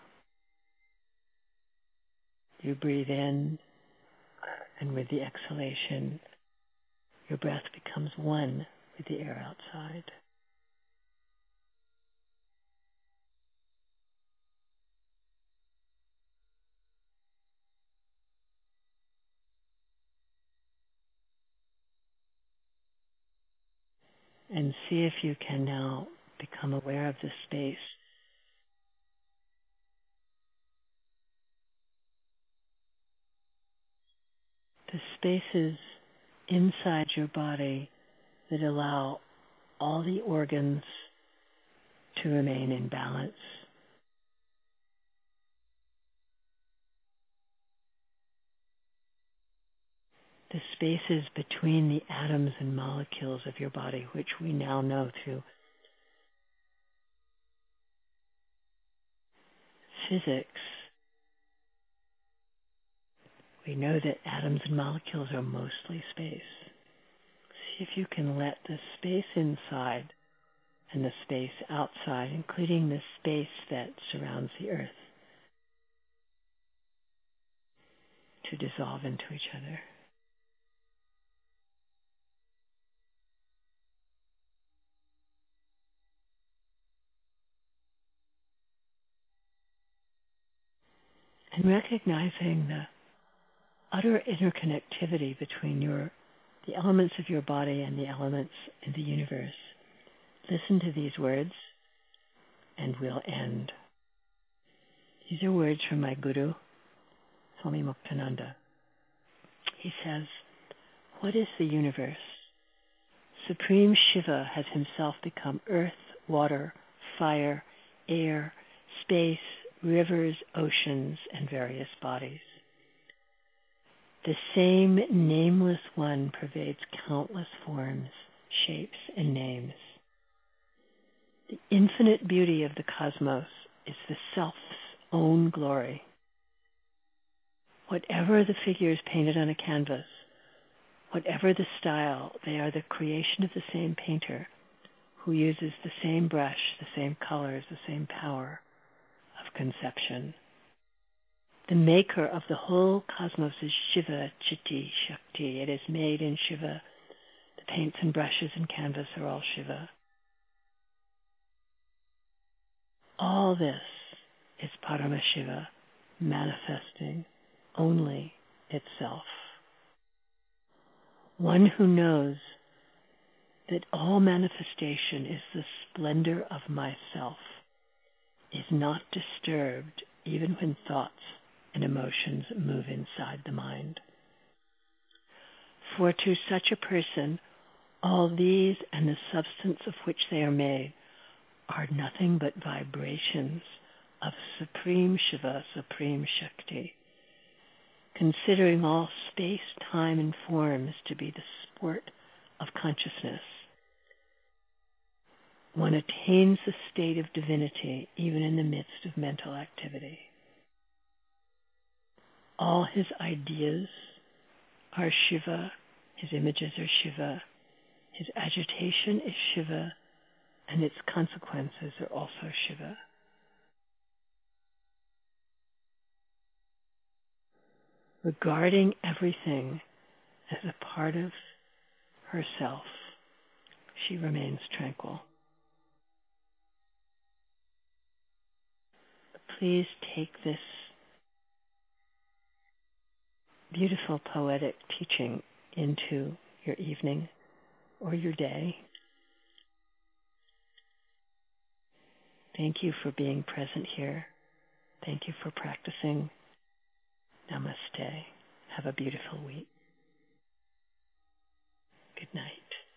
You breathe in, and with the exhalation, your breath becomes one with the air outside. And see if you can now become aware of the space. The spaces inside your body that allow all the organs to remain in balance. The spaces between the atoms and molecules of your body, which we now know through physics. We know that atoms and molecules are mostly space. See if you can let the space inside and the space outside, including the space that surrounds the earth, to dissolve into each other. And recognizing the utter interconnectivity between the elements of your body and the elements in the universe. Listen to these words, and we'll end. These are words from my guru, Swami Muktananda. He says, "What is the universe? Supreme Shiva has himself become earth, water, fire, air, space, rivers, oceans, and various bodies. The same nameless one pervades countless forms, shapes, and names. The infinite beauty of the cosmos is the self's own glory. Whatever the figures painted on a canvas, whatever the style, they are the creation of the same painter who uses the same brush, the same colors, the same power of conception. The maker of the whole cosmos is Shiva, Chitti, Shakti. It is made in Shiva. The paints and brushes and canvas are all Shiva. All this is Paramashiva manifesting only itself. One who knows that all manifestation is the splendor of myself is not disturbed even when thoughts and emotions move inside the mind. For to such a person, all these and the substance of which they are made are nothing but vibrations of Supreme Shiva, Supreme Shakti, considering all space, time, and forms to be the sport of consciousness. one attains the state of divinity even in the midst of mental activity. All his ideas are Shiva, his images are Shiva, his agitation is Shiva, and its consequences are also Shiva. Regarding everything as a part of herself, she remains tranquil. Please take this beautiful poetic teaching into your evening or your day. Thank you for being present here. Thank you for practicing. Namaste. Have a beautiful week. Good night.